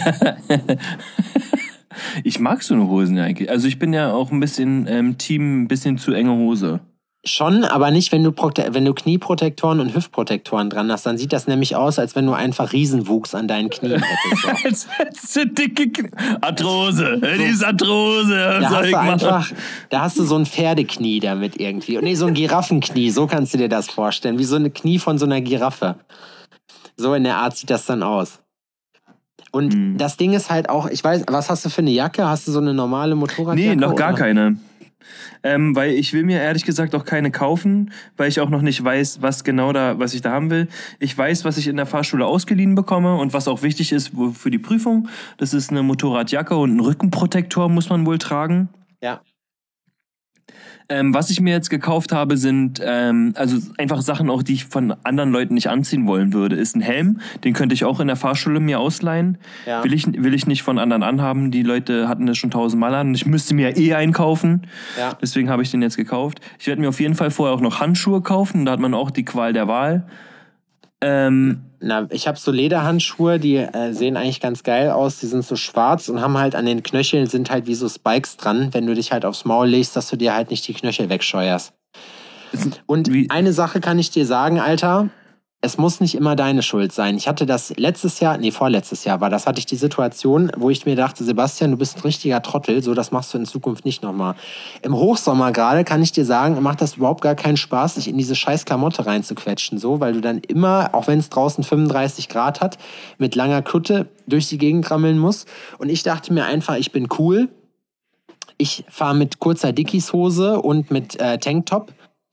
Ich mag so eine Hosen ja eigentlich. Also ich bin ja auch ein bisschen ähm, Team, ein bisschen zu enge Hose. Schon, aber nicht, wenn du, Prote- wenn du Knieprotektoren und Hüftprotektoren dran hast. Dann sieht das nämlich aus, als wenn du einfach Riesenwuchs an deinen Knien hättest. So. Als hättest du dicke Knie. Arthrose. Die ist Arthrose. Was Da soll hast ich du machen? einfach, da hast du so ein Pferdeknie damit irgendwie. Und nee, so ein Giraffenknie, so kannst du dir das vorstellen. Wie so eine Knie von so einer Giraffe. So in der Art sieht das dann aus. Und Hm. das Ding ist halt auch, ich weiß, was hast du für eine Jacke? Hast du so eine normale Motorradjacke? Nee, noch gar oder? keine. Ähm, weil ich will mir ehrlich gesagt auch keine kaufen, weil ich auch noch nicht weiß, was genau da, was ich da haben will. Ich weiß, was ich in der Fahrschule ausgeliehen bekomme und was auch wichtig ist wo- für die Prüfung. Das ist eine Motorradjacke und ein Rückenprotektor muss man wohl tragen. Ja. Ähm, was ich mir jetzt gekauft habe, sind ähm, also einfach Sachen auch, die ich von anderen Leuten nicht anziehen wollen würde. Ist ein Helm, den könnte ich auch in der Fahrschule mir ausleihen. Ja. Will ich, will ich nicht von anderen anhaben. Die Leute hatten das schon tausendmal an und ich müsste mir eh einkaufen. Ja. Deswegen habe ich den jetzt gekauft. Ich werde mir auf jeden Fall vorher auch noch Handschuhe kaufen. Da hat man auch die Qual der Wahl. Ähm, Na, ich habe so Lederhandschuhe, die äh, sehen eigentlich ganz geil aus. Die sind so schwarz und haben halt an den Knöcheln sind halt wie so Spikes dran, wenn du dich halt aufs Maul legst, dass du dir halt nicht die Knöchel wegscheuerst. Und Wie- eine Sache kann ich dir sagen, Alter, es muss nicht immer deine Schuld sein. Ich hatte das letztes Jahr, nee, vorletztes Jahr war das, hatte ich die Situation, wo ich mir dachte, Sebastian, du bist ein richtiger Trottel, so das machst du in Zukunft nicht nochmal. Im Hochsommer gerade kann ich dir sagen, macht das überhaupt gar keinen Spaß, sich in diese scheiß Klamotte reinzuquetschen, so, weil du dann immer, auch wenn es draußen fünfunddreißig Grad hat, mit langer Kutte durch die Gegend rammeln musst. Und ich dachte mir einfach, ich bin cool. Ich fahre mit kurzer Dickies-Hose und mit äh, Tanktop.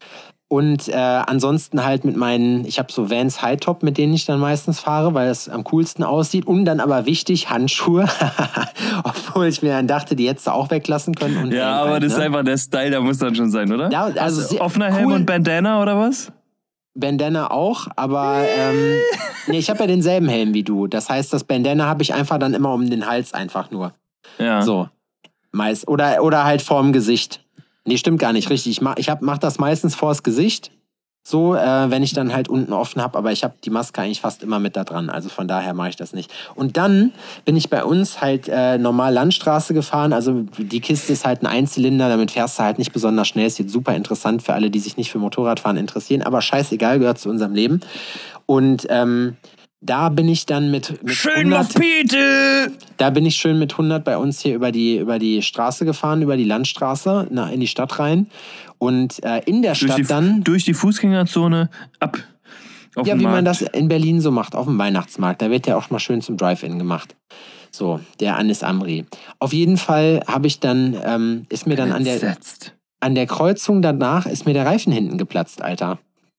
Und äh, ansonsten halt mit meinen, ich habe so Vans High-Top, mit denen ich dann meistens fahre, weil es am coolsten aussieht. Und dann aber wichtig, Handschuhe. Obwohl ich mir dann dachte, die hättest du auch weglassen können. Und ja, aber halt, das ne? ist einfach der Style, der muss dann schon sein, oder? Ja, also Hast du offener Helm cool. und Bandana oder was? Bandana auch, aber ähm, nee, ich habe ja denselben Helm wie du. Das heißt, das Bandana habe ich einfach dann immer um den Hals einfach nur. Ja. So. Meist. Oder, oder halt vorm Gesicht. Nee, stimmt gar nicht, richtig. Ich mach, ich hab, mach das meistens vors Gesicht, so, äh, wenn ich dann halt unten offen habe, aber ich habe die Maske eigentlich fast immer mit da dran, also von daher mache ich das nicht. Und dann bin ich bei uns halt äh, normal Landstraße gefahren, also die Kiste ist halt ein Einzylinder, damit fährst du halt nicht besonders schnell, ist jetzt super interessant für alle, die sich nicht für Motorradfahren interessieren, aber scheißegal, gehört zu unserem Leben. Und ähm, da bin ich dann mit, mit Schön hundert, auf Pete! da bin ich schön mit hundert bei uns hier über die, über die Straße gefahren, über die Landstraße, na, in die Stadt rein. Und äh, in der Durch Stadt die, dann... durch die Fußgängerzone ab auf Ja, den wie man Markt. das in Berlin so macht, auf dem Weihnachtsmarkt. Da wird ja auch mal schön zum Drive-In gemacht. So, der Anis Amri. Auf jeden Fall habe ich dann, ähm, ist mir dann an der, Entsetzt. an der Kreuzung danach, ist mir der Reifen hinten geplatzt, Alter.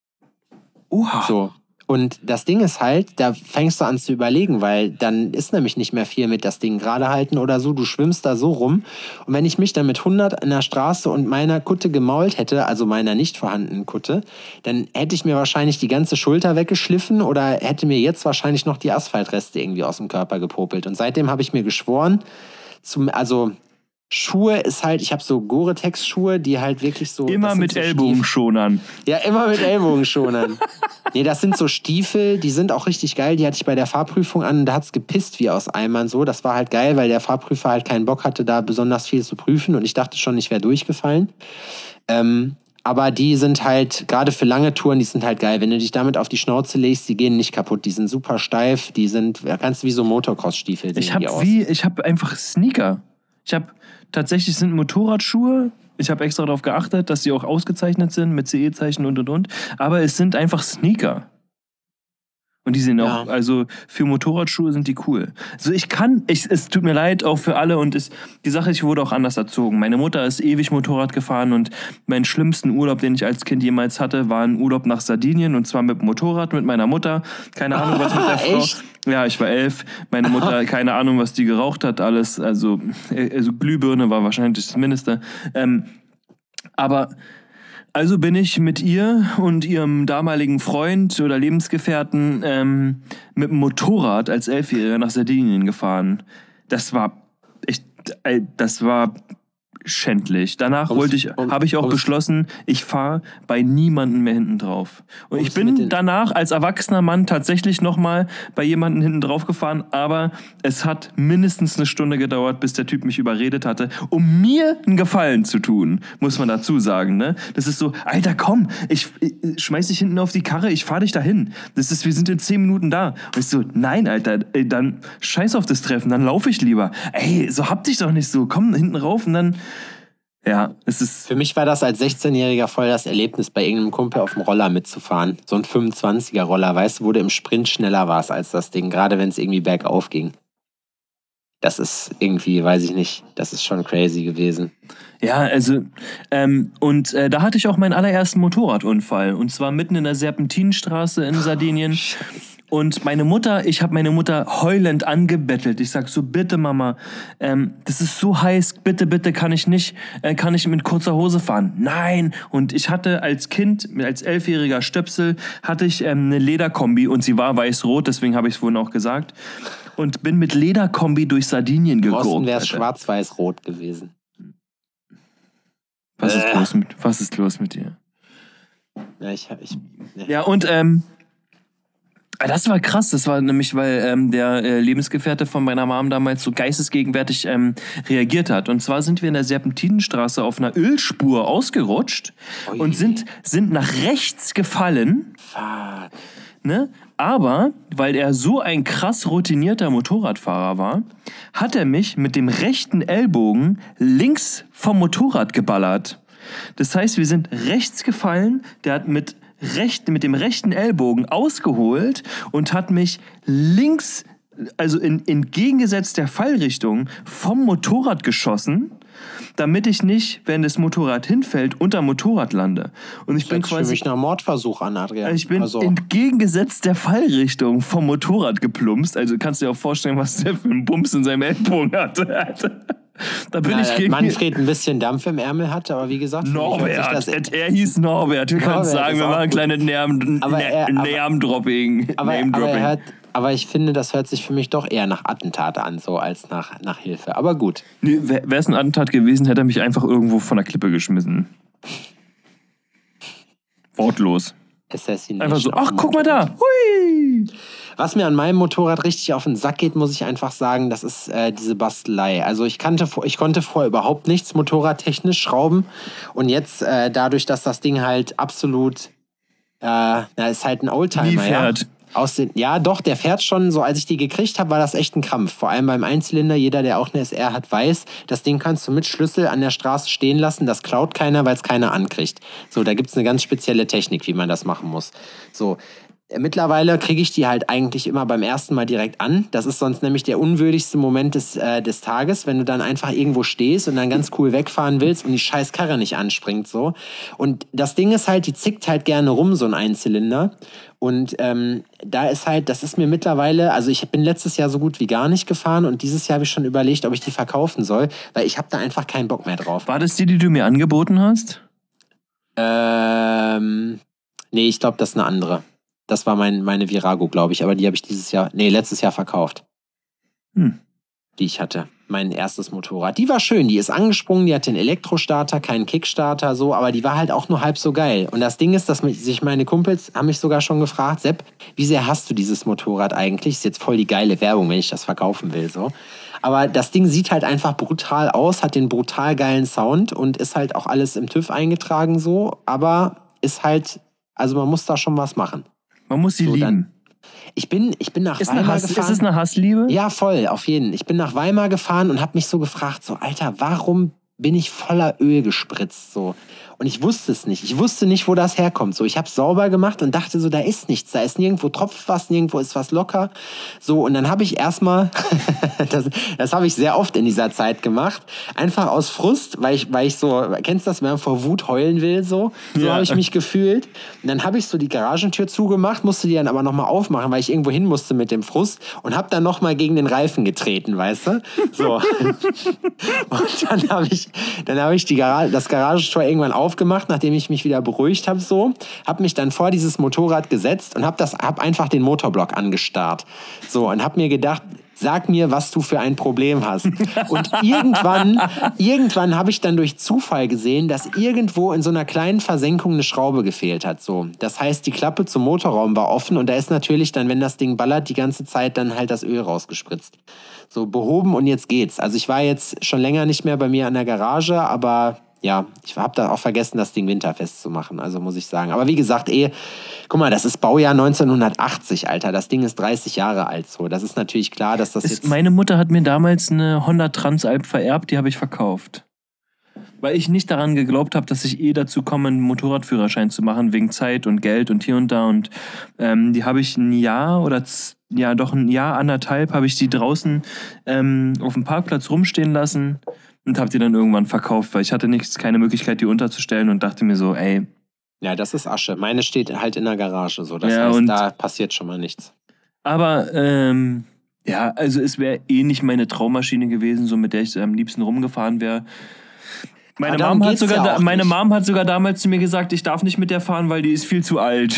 Oha. So. Und das Ding ist halt, da fängst du an zu überlegen, weil dann ist nämlich nicht mehr viel mit das Ding gerade halten oder so. Du schwimmst da so rum. Und wenn ich mich dann mit hundert in der Straße und meiner Kutte gemault hätte, also meiner nicht vorhandenen Kutte, dann hätte ich mir wahrscheinlich die ganze Schulter weggeschliffen oder hätte mir jetzt wahrscheinlich noch die Asphaltreste irgendwie aus dem Körper gepopelt. Und seitdem habe ich mir geschworen, zum, also Schuhe ist halt, ich habe so Gore-Tex-Schuhe, die halt wirklich so... Immer das sind mit so Ellbogenschonern. ja, immer mit Ellbogenschonern. Nee, das sind so Stiefel, die sind auch richtig geil. Die hatte ich bei der Fahrprüfung an und da hat's gepisst wie aus Eimern so. Das war halt geil, weil der Fahrprüfer halt keinen Bock hatte, da besonders viel zu prüfen und ich dachte schon, ich wäre durchgefallen. Ähm, aber die sind halt, gerade für lange Touren, die sind halt geil. Wenn du dich damit auf die Schnauze legst, die gehen nicht kaputt. Die sind super steif, die sind, da kannst du wie so Motocross-Stiefel sehen Ich habe die aus. wie, ich habe einfach Sneaker. Ich habe tatsächlich sind Motorradschuhe. Ich habe extra darauf geachtet, dass sie auch ausgezeichnet sind mit C E-Zeichen und und und. Aber es sind einfach Sneaker. Und die sind Ja. auch, also für Motorradschuhe sind die cool. Also ich kann, ich, es tut mir leid auch für alle und es, die Sache ist, ich wurde auch anders erzogen. Meine Mutter ist ewig Motorrad gefahren und meinen schlimmsten Urlaub, den ich als Kind jemals hatte, war ein Urlaub nach Sardinien und zwar mit dem Motorrad, mit meiner Mutter. Keine Ahnung, was mit der Frau... Echt? Ja, ich war elf. Meine Mutter, keine Ahnung, was die geraucht hat, alles. Also, also Glühbirne war wahrscheinlich das Mindeste. Ähm, aber... Also bin ich mit ihr und ihrem damaligen Freund oder Lebensgefährten ähm, mit dem Motorrad als Elfjähriger nach Sardinien gefahren. Das war echt, äh, das war schändlich. Danach Kommst- wollte ich, komm- habe ich auch kommst- beschlossen, ich fahre bei niemandem mehr hinten drauf. Und ich Kommst du mit bin den- danach als erwachsener Mann tatsächlich nochmal bei jemandem hinten drauf gefahren, aber es hat mindestens eine Stunde gedauert, bis der Typ mich überredet hatte, um mir einen Gefallen zu tun, muss man dazu sagen. Ne? Das ist so, Alter, komm, ich, ich schmeiß dich hinten auf die Karre, ich fahr dich dahin. Das ist, wir sind in zehn Minuten da. Und ich so, nein, Alter, ey, dann scheiß auf das Treffen, dann laufe ich lieber. Ey, so hab dich doch nicht so, komm hinten rauf und dann... Ja, es ist... Für mich war das als sechzehnjähriger voll das Erlebnis, bei irgendeinem Kumpel auf dem Roller mitzufahren. So ein fünfundzwanziger Roller, weißt du, wo du im Sprint schneller warst als das Ding, gerade wenn es irgendwie bergauf ging. Das ist irgendwie, weiß ich nicht, das ist schon crazy gewesen. Ja, also, ähm, und äh, da hatte ich auch meinen allerersten Motorradunfall. Und zwar mitten in der Serpentinenstraße in Sardinien. Und meine Mutter, ich habe meine Mutter heulend angebettelt. Ich sag so, bitte Mama, ähm, das ist so heiß, bitte, bitte kann ich nicht, äh, kann ich mit kurzer Hose fahren? Nein. Und ich hatte als Kind, als elfjähriger Stöpsel, hatte ich ähm, eine Lederkombi und sie war weiß-rot, deswegen habe ich es vorhin auch gesagt. Und bin mit Lederkombi durch Sardinien Im Osten gegurkt. wäre es Alter. schwarz-weiß-rot gewesen. Was ist Äh. los mit, was ist los mit dir? Ja, ich, ich, ja. Ja, und ähm, das war krass. Das war nämlich, weil ähm, der äh, Lebensgefährte von meiner Mom damals so geistesgegenwärtig ähm, reagiert hat. Und zwar sind wir in der Serpentinenstraße auf einer Ölspur ausgerutscht Ui. und sind, sind nach rechts gefallen. Fuck. Ne? Aber, weil er so ein krass routinierter Motorradfahrer war, hat er mich mit dem rechten Ellbogen links vom Motorrad geballert. Das heißt, wir sind rechts gefallen, der hat mit, recht, mit dem rechten Ellbogen ausgeholt und hat mich links, also in entgegengesetzt der Fallrichtung, vom Motorrad geschossen. damit ich nicht, wenn das Motorrad hinfällt, unter Motorrad lande. Und ich Das bin hört sich für quasi... mich nach Mordversuch an, Adrian. Ich bin also, entgegengesetzt der Fallrichtung vom Motorrad geplumpst. Also kannst du dir auch vorstellen, was der für einen Bums in seinem Ellbogen hatte. Da bin na, ich gegen Manfred ein bisschen Dampf im Ärmel hatte, aber wie gesagt, für mich hört sich Norbert. das, Er, er hieß Norbert. Wir können Norbert sagen, ist wir auch machen ein gut. kleines Name- Aber er- aber- Name-Dropping. aber, aber, Name-Dropping. er hört, aber ich finde, das hört sich für mich doch eher nach Attentat an, so als nach, nach Hilfe. Aber gut. Nee, Wäre es ein Attentat gewesen, hätte er mich einfach irgendwo von der Klippe geschmissen. Wortlos. Assassination Einfach so, auf ach, dem guck mal Motorrad. da. Hui. Was mir an meinem Motorrad richtig auf den Sack geht, muss ich einfach sagen, das ist äh, diese Bastelei. Also ich, kannte, vor- ich konnte vorher überhaupt nichts motorradtechnisch schrauben. Und jetzt, äh, dadurch, dass das Ding halt absolut, äh, na, ist halt ein Oldtimer. Nie Ja? fährt. Aus den, ja, doch, der fährt schon. So, als ich die gekriegt habe, war das echt ein Kampf. Vor allem beim Einzylinder. Jeder, der auch eine S R hat, weiß, das Ding kannst du mit Schlüssel an der Straße stehen lassen. Das klaut keiner, weil es keiner ankriegt. So, da gibt es eine ganz spezielle Technik, wie man das machen muss. So. Mittlerweile kriege ich die halt eigentlich immer beim ersten Mal direkt an. Das ist sonst nämlich der unwürdigste Moment des, äh, des Tages, wenn du dann einfach irgendwo stehst und dann ganz cool wegfahren willst und die scheiß Karre nicht anspringt. So. Und das Ding ist halt, die zickt halt gerne rum, so ein Einzylinder. Und ähm, da ist halt, das ist mir mittlerweile, also ich bin letztes Jahr so gut wie gar nicht gefahren und dieses Jahr habe ich schon überlegt, ob ich die verkaufen soll, weil ich habe da einfach keinen Bock mehr drauf. War das die, die du mir angeboten hast? Ähm, nee, ich glaube, das ist eine andere. Das war mein, meine Virago, glaube ich, aber die habe ich dieses Jahr, nee, letztes Jahr verkauft. Hm. Die ich hatte. Mein erstes Motorrad. Die war schön, die ist angesprungen, die hatte einen Elektrostarter, keinen Kickstarter, so, aber die war halt auch nur halb so geil. Und das Ding ist, dass mich, sich meine Kumpels haben mich sogar schon gefragt, Sepp, wie sehr hast du dieses Motorrad eigentlich? Ist jetzt voll die geile Werbung, wenn ich das verkaufen will, so. Aber das Ding sieht halt einfach brutal aus, hat den brutal geilen Sound und ist halt auch alles im TÜV eingetragen, so, aber ist halt, also man muss da schon was machen. Man muss sie So, lieben. dann- Ich bin, ich bin nach Ist, eine Weimar Hass, ist gefahren. es eine Hassliebe? Ja, voll, auf jeden. Ich bin nach Weimar gefahren und habe mich so gefragt, so, Alter, warum bin ich voller Öl gespritzt, so. Und ich wusste es nicht. Ich wusste nicht, wo das herkommt. So, ich habe es sauber gemacht und dachte so, da ist nichts. Da ist nirgendwo tropft was, nirgendwo ist was locker. So, und dann habe ich erstmal, das, das habe ich sehr oft in dieser Zeit gemacht, einfach aus Frust, weil ich, weil ich so, kennst du das, wenn man vor Wut heulen will, so? So Ja. habe ich mich gefühlt. Und dann habe ich so die Garagentür zugemacht, musste die dann aber nochmal aufmachen, weil ich irgendwo hin musste mit dem Frust und habe dann nochmal gegen den Reifen getreten, weißt du? So. Und dann habe ich, dann habe ich die Gara- das Garagentor irgendwann aufgemacht, nachdem ich mich wieder beruhigt habe, so, habe mich dann vor dieses Motorrad gesetzt und habe das, habe einfach den Motorblock angestarrt, so, und habe mir gedacht, sag mir, was du für ein Problem hast. Und irgendwann, irgendwann habe ich dann durch Zufall gesehen, dass irgendwo in so einer kleinen Versenkung eine Schraube gefehlt hat. So. Das heißt, die Klappe zum Motorraum war offen und da ist natürlich dann, wenn das Ding ballert, die ganze Zeit dann halt das Öl rausgespritzt. So, behoben und jetzt geht's. Also ich war jetzt schon länger nicht mehr bei mir an der Garage, aber ja, ich habe da auch vergessen, das Ding winterfest zu machen, also muss ich sagen. Aber wie gesagt, eh, guck mal, das ist Baujahr neunzehnhundertachtzig, Alter. Das Ding ist dreißig Jahre alt, so. Das ist natürlich klar, dass das Ist, jetzt... meine Mutter hat mir damals eine Honda Transalp vererbt, die habe ich verkauft. Weil ich nicht daran geglaubt habe, dass ich eh dazu komme, einen Motorradführerschein zu machen, wegen Zeit und Geld und hier und da. Und ähm, die habe ich ein Jahr oder z- ja doch ein Jahr, anderthalb, habe ich die draußen ähm, auf dem Parkplatz rumstehen lassen und habe die dann irgendwann verkauft, weil ich hatte nichts, keine Möglichkeit, die unterzustellen und dachte mir so, ey, Ja, das ist Asche. Meine steht halt in der Garage, so. Das Ja, heißt, und- da passiert schon mal nichts. aber ähm, ja, also es wäre eh nicht meine Traummaschine gewesen, so mit der ich am liebsten rumgefahren wäre. Meine, Aber darum Mom hat, geht's sogar ja da, auch meine nicht. Mom hat sogar damals zu mir gesagt, ich darf nicht mit der fahren, weil die ist viel zu alt.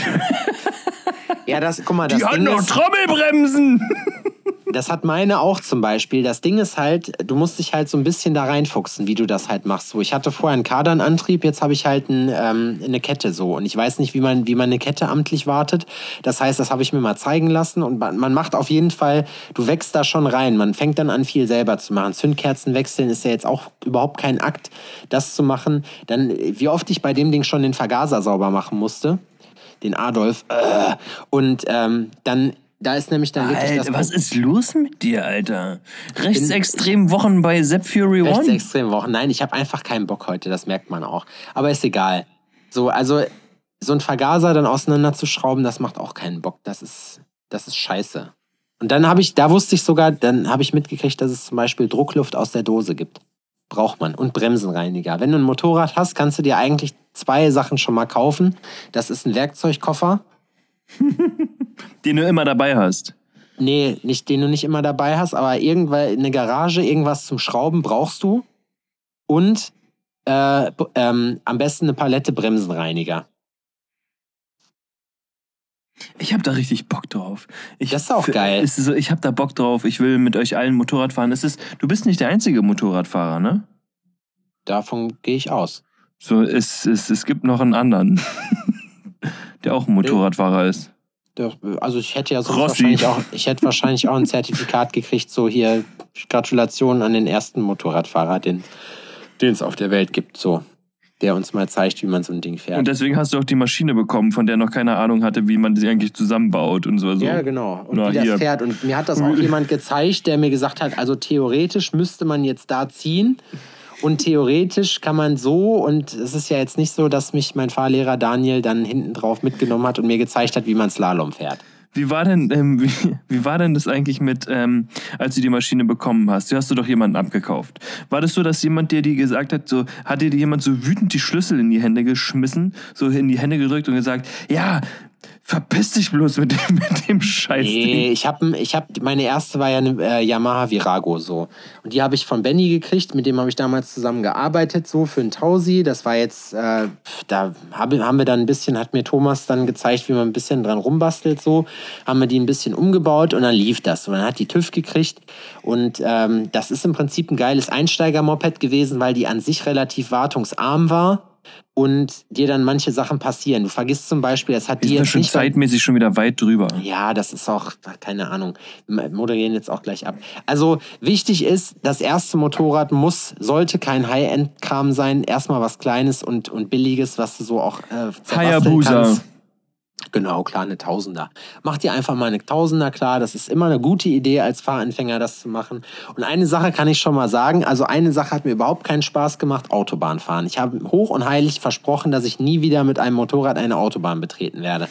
Ja, das, guck mal, das Die hat Ding noch ist, Trommelbremsen. das hat meine auch zum Beispiel. Das Ding ist halt, du musst dich halt so ein bisschen da reinfuchsen, wie du das halt machst. So, ich hatte vorher einen Kardanantrieb, jetzt habe ich halt ein, ähm, eine Kette so. Und ich weiß nicht, wie man, wie man eine Kette amtlich wartet. Das heißt, das habe ich mir mal zeigen lassen. Und man, man macht auf jeden Fall, du wächst da schon rein. Man fängt dann an, viel selber zu machen. Zündkerzen wechseln ist ja jetzt auch überhaupt kein Akt, das zu machen. Dann, wie oft ich bei dem Ding schon den Vergaser sauber machen musste. Den Adolf. Äh, und ähm, dann, da ist nämlich dann wirklich das Alter, was ist los mit dir, Alter? Rechtsextrem Wochen bei Sepp Fury One? Rechtsextrem Wochen. Nein, ich habe einfach keinen Bock heute, das merkt man auch. Aber ist egal. So, also so ein Vergaser dann auseinanderzuschrauben, das macht auch keinen Bock. Das ist, das ist scheiße. Und dann habe ich, da wusste ich sogar, dann habe ich mitgekriegt, dass es zum Beispiel Druckluft aus der Dose gibt. braucht man. Und Bremsenreiniger. Wenn du ein Motorrad hast, kannst du dir eigentlich zwei Sachen schon mal kaufen. Das ist ein Werkzeugkoffer. Den du immer dabei hast. Nee, nicht, den du nicht immer dabei hast, aber irgendwann in der Garage irgendwas zum Schrauben brauchst du. Und äh, ähm, am besten eine Palette Bremsenreiniger. Ich habe da richtig Bock drauf. Ich, das ist auch geil. Ist so, ich habe da Bock drauf. Ich will mit euch allen Motorrad fahren. Es ist, du bist nicht der einzige Motorradfahrer, ne? Davon gehe ich aus. So, es, es, es gibt noch einen anderen, der auch ein Motorradfahrer ist. Also ich hätte ja so wahrscheinlich auch, ich hätte wahrscheinlich auch ein Zertifikat gekriegt, so hier Gratulation an den ersten Motorradfahrer, den es auf der Welt gibt, so. Der uns mal zeigt, wie man so ein Ding fährt. Und deswegen hast du auch die Maschine bekommen, von der noch keine Ahnung hatte, wie man sie eigentlich zusammenbaut und so. Ja, genau. Und Na, wie das hier. fährt. Und mir hat das auch jemand gezeigt, der mir gesagt hat, also theoretisch müsste man jetzt da ziehen und theoretisch kann man so, und es ist ja jetzt nicht so, dass mich mein Fahrlehrer Daniel dann hinten drauf mitgenommen hat und mir gezeigt hat, wie man Slalom fährt. Wie war denn, ähm, wie, wie war denn das eigentlich mit, ähm, als du die Maschine bekommen hast? Du hast du doch jemanden abgekauft. War das so, dass jemand dir die gesagt hat, so, hat dir jemand so wütend die Schlüssel in die Hände geschmissen, so in die Hände gedrückt und gesagt, ja, verpiss dich bloß mit dem, mit dem Scheißding. Nee, ich habe, ich hab, meine erste war ja eine äh, Yamaha Virago so. Und die habe ich von Benny gekriegt, mit dem habe ich damals zusammen gearbeitet, so für einen Tausi. Das war jetzt, äh, da hab, haben wir dann ein bisschen, hat mir Thomas dann gezeigt, wie man ein bisschen dran rumbastelt, so. Haben wir die ein bisschen umgebaut und dann lief das. Und dann hat die TÜV gekriegt. Und ähm, das ist im Prinzip ein geiles Einsteiger-Moped gewesen, weil die an sich relativ wartungsarm war. Und dir dann manche Sachen passieren. Du vergisst zum Beispiel, das hat die dir jetzt jetzt schon nicht zeitmäßig schon wieder weit drüber. Ja, das ist auch, keine Ahnung, wir moderieren jetzt auch gleich ab. Also wichtig ist, das erste Motorrad muss, sollte kein High-End-Kram sein, erstmal was Kleines und, und Billiges, was du so auch äh, zerbasteln Hayabusa. kannst. Genau, klar, eine Tausender. Mach dir einfach mal eine Tausender klar. Das ist immer eine gute Idee, als Fahranfänger das zu machen. Und eine Sache kann ich schon mal sagen. Also eine Sache hat mir überhaupt keinen Spaß gemacht, Autobahn fahren. Ich habe hoch und heilig versprochen, dass ich nie wieder mit einem Motorrad eine Autobahn betreten werde.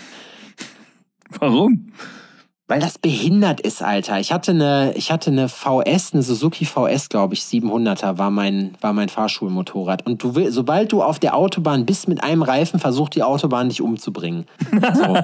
Warum? Weil das behindert ist, Alter. Ich hatte eine, ich hatte eine V S, eine Suzuki V S, glaube ich, siebenhunderter war mein, war mein Fahrschulmotorrad. Und du will, sobald du auf der Autobahn bist mit einem Reifen, versucht die Autobahn dich umzubringen. So.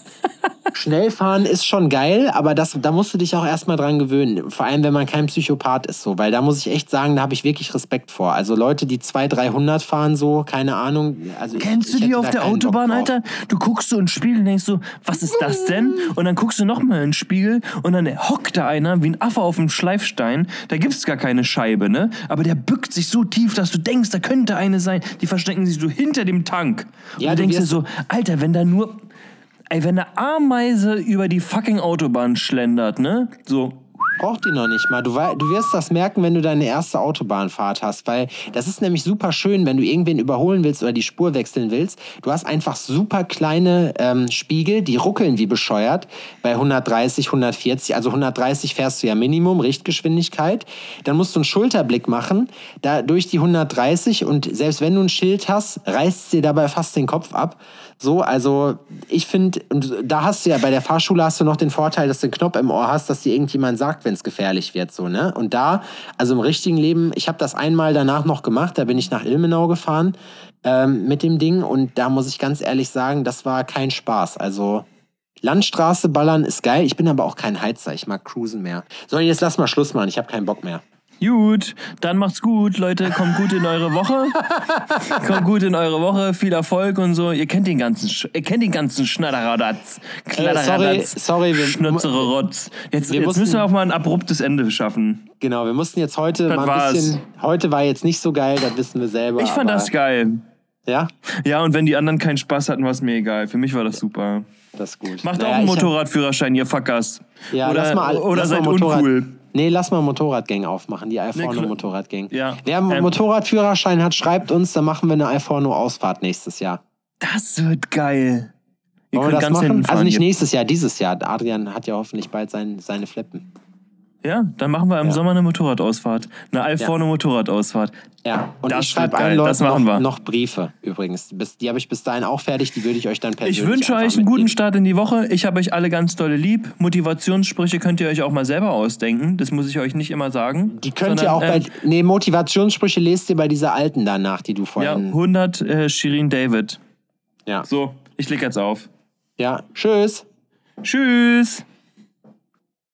Schnellfahren ist schon geil, aber das, da musst du dich auch erstmal dran gewöhnen. Vor allem, wenn man kein Psychopath ist, so. Weil da muss ich echt sagen, da habe ich wirklich Respekt vor. Also Leute, die zweihundert, dreihundert fahren, so, keine Ahnung. Also Kennst ich, du ich die hätte auf da der keinen Bock Autobahn, drauf. Alter? Du guckst so in den Spiegel und denkst so, was ist das denn? Und dann guckst du nochmal in den Spiegel und dann hockt da einer wie ein Affe auf dem Schleifstein. Da gibt's gar keine Scheibe, ne? Aber der bückt sich so tief, dass du denkst, da könnte eine sein. Die verstecken sich so hinter dem Tank. Und Ja, du du denkst dir wirst- so, Alter, wenn da nur... Ey, wenn eine Ameise über die fucking Autobahn schlendert, ne? So... Braucht die noch nicht mal. Du, wei- du wirst das merken, wenn du deine erste Autobahnfahrt hast, weil das ist nämlich super schön, wenn du irgendwen überholen willst oder die Spur wechseln willst. Du hast einfach super kleine ähm, Spiegel, die ruckeln wie bescheuert bei hundertdreißig, hundertvierzig. Also hundertdreißig fährst du ja Minimum, Richtgeschwindigkeit. Dann musst du einen Schulterblick machen, da durch die hundertdreißig und selbst wenn du ein Schild hast, reißt es dir dabei fast den Kopf ab. So, also ich finde, und da hast du ja, bei der Fahrschule hast du noch den Vorteil, dass du einen Knopf im Ohr hast, dass dir irgendjemand sagt, wenn es gefährlich wird, so, ne? Und da, also im richtigen Leben, ich habe das einmal danach noch gemacht, da bin ich nach Ilmenau gefahren ähm, mit dem Ding und da muss ich ganz ehrlich sagen, das war kein Spaß. Also Landstraße ballern ist geil, ich bin aber auch kein Heizer, ich mag Cruisen mehr. So, jetzt lass mal Schluss machen, ich habe keinen Bock mehr. Gut, dann macht's gut, Leute. Kommt gut in eure Woche. Kommt gut in eure Woche. Viel Erfolg und so. Ihr kennt den ganzen, Sch ihr kennt den ganzen Schnatteradatz. Äh, sorry, sorry, wir, Schnutzererotz. Jetzt, wir jetzt mussten- müssen wir auch mal ein abruptes Ende schaffen. Genau, wir mussten jetzt heute Das mal ein war's. bisschen, heute war jetzt nicht so geil, das wissen wir selber. Ich fand aber, das geil. Ja, Ja, und wenn die anderen keinen Spaß hatten, war es mir egal. Für mich war das super. das ist gut. Macht Naja, auch einen ich hab- Motorradführerschein, ihr Fuckers. Ja, oder lass mal, oder lass seid mal Motorrad, uncool. Nee, lass mal Motorradgang aufmachen, die Alforno klar. Motorradgang. Ja. Wer einen Ähm, Motorradführerschein hat, schreibt uns, dann machen wir eine Alforno-Ausfahrt nächstes Jahr. Das wird geil. Ihr Wollen wir könnt das ganz machen? hinten fahren. Also nicht ihr- nächstes Jahr, dieses Jahr. Adrian hat ja hoffentlich bald sein, seine Flippen. Ja, dann machen wir im Ja. Sommer eine Motorradausfahrt. Eine Alforno Motorradausfahrt. Ja, und Das ich schreibe wird geil, allen Leuten das machen noch, wir. noch Briefe übrigens. Bis, die habe ich bis dahin auch fertig, die würde ich euch dann persönlich Ich wünsche einfach euch einen guten mitgeben. Start in die Woche. Ich habe euch alle ganz dolle lieb. Motivationssprüche könnt ihr euch auch mal selber ausdenken. Das muss ich euch nicht immer sagen. Die könnt sondern, ihr auch bei. ähm, Nee, Motivationssprüche lest ihr bei dieser alten danach, die du Ja, vorhin. hundert äh, Shirin David. Ja. So, ich leg jetzt auf. Ja. Tschüss. Tschüss.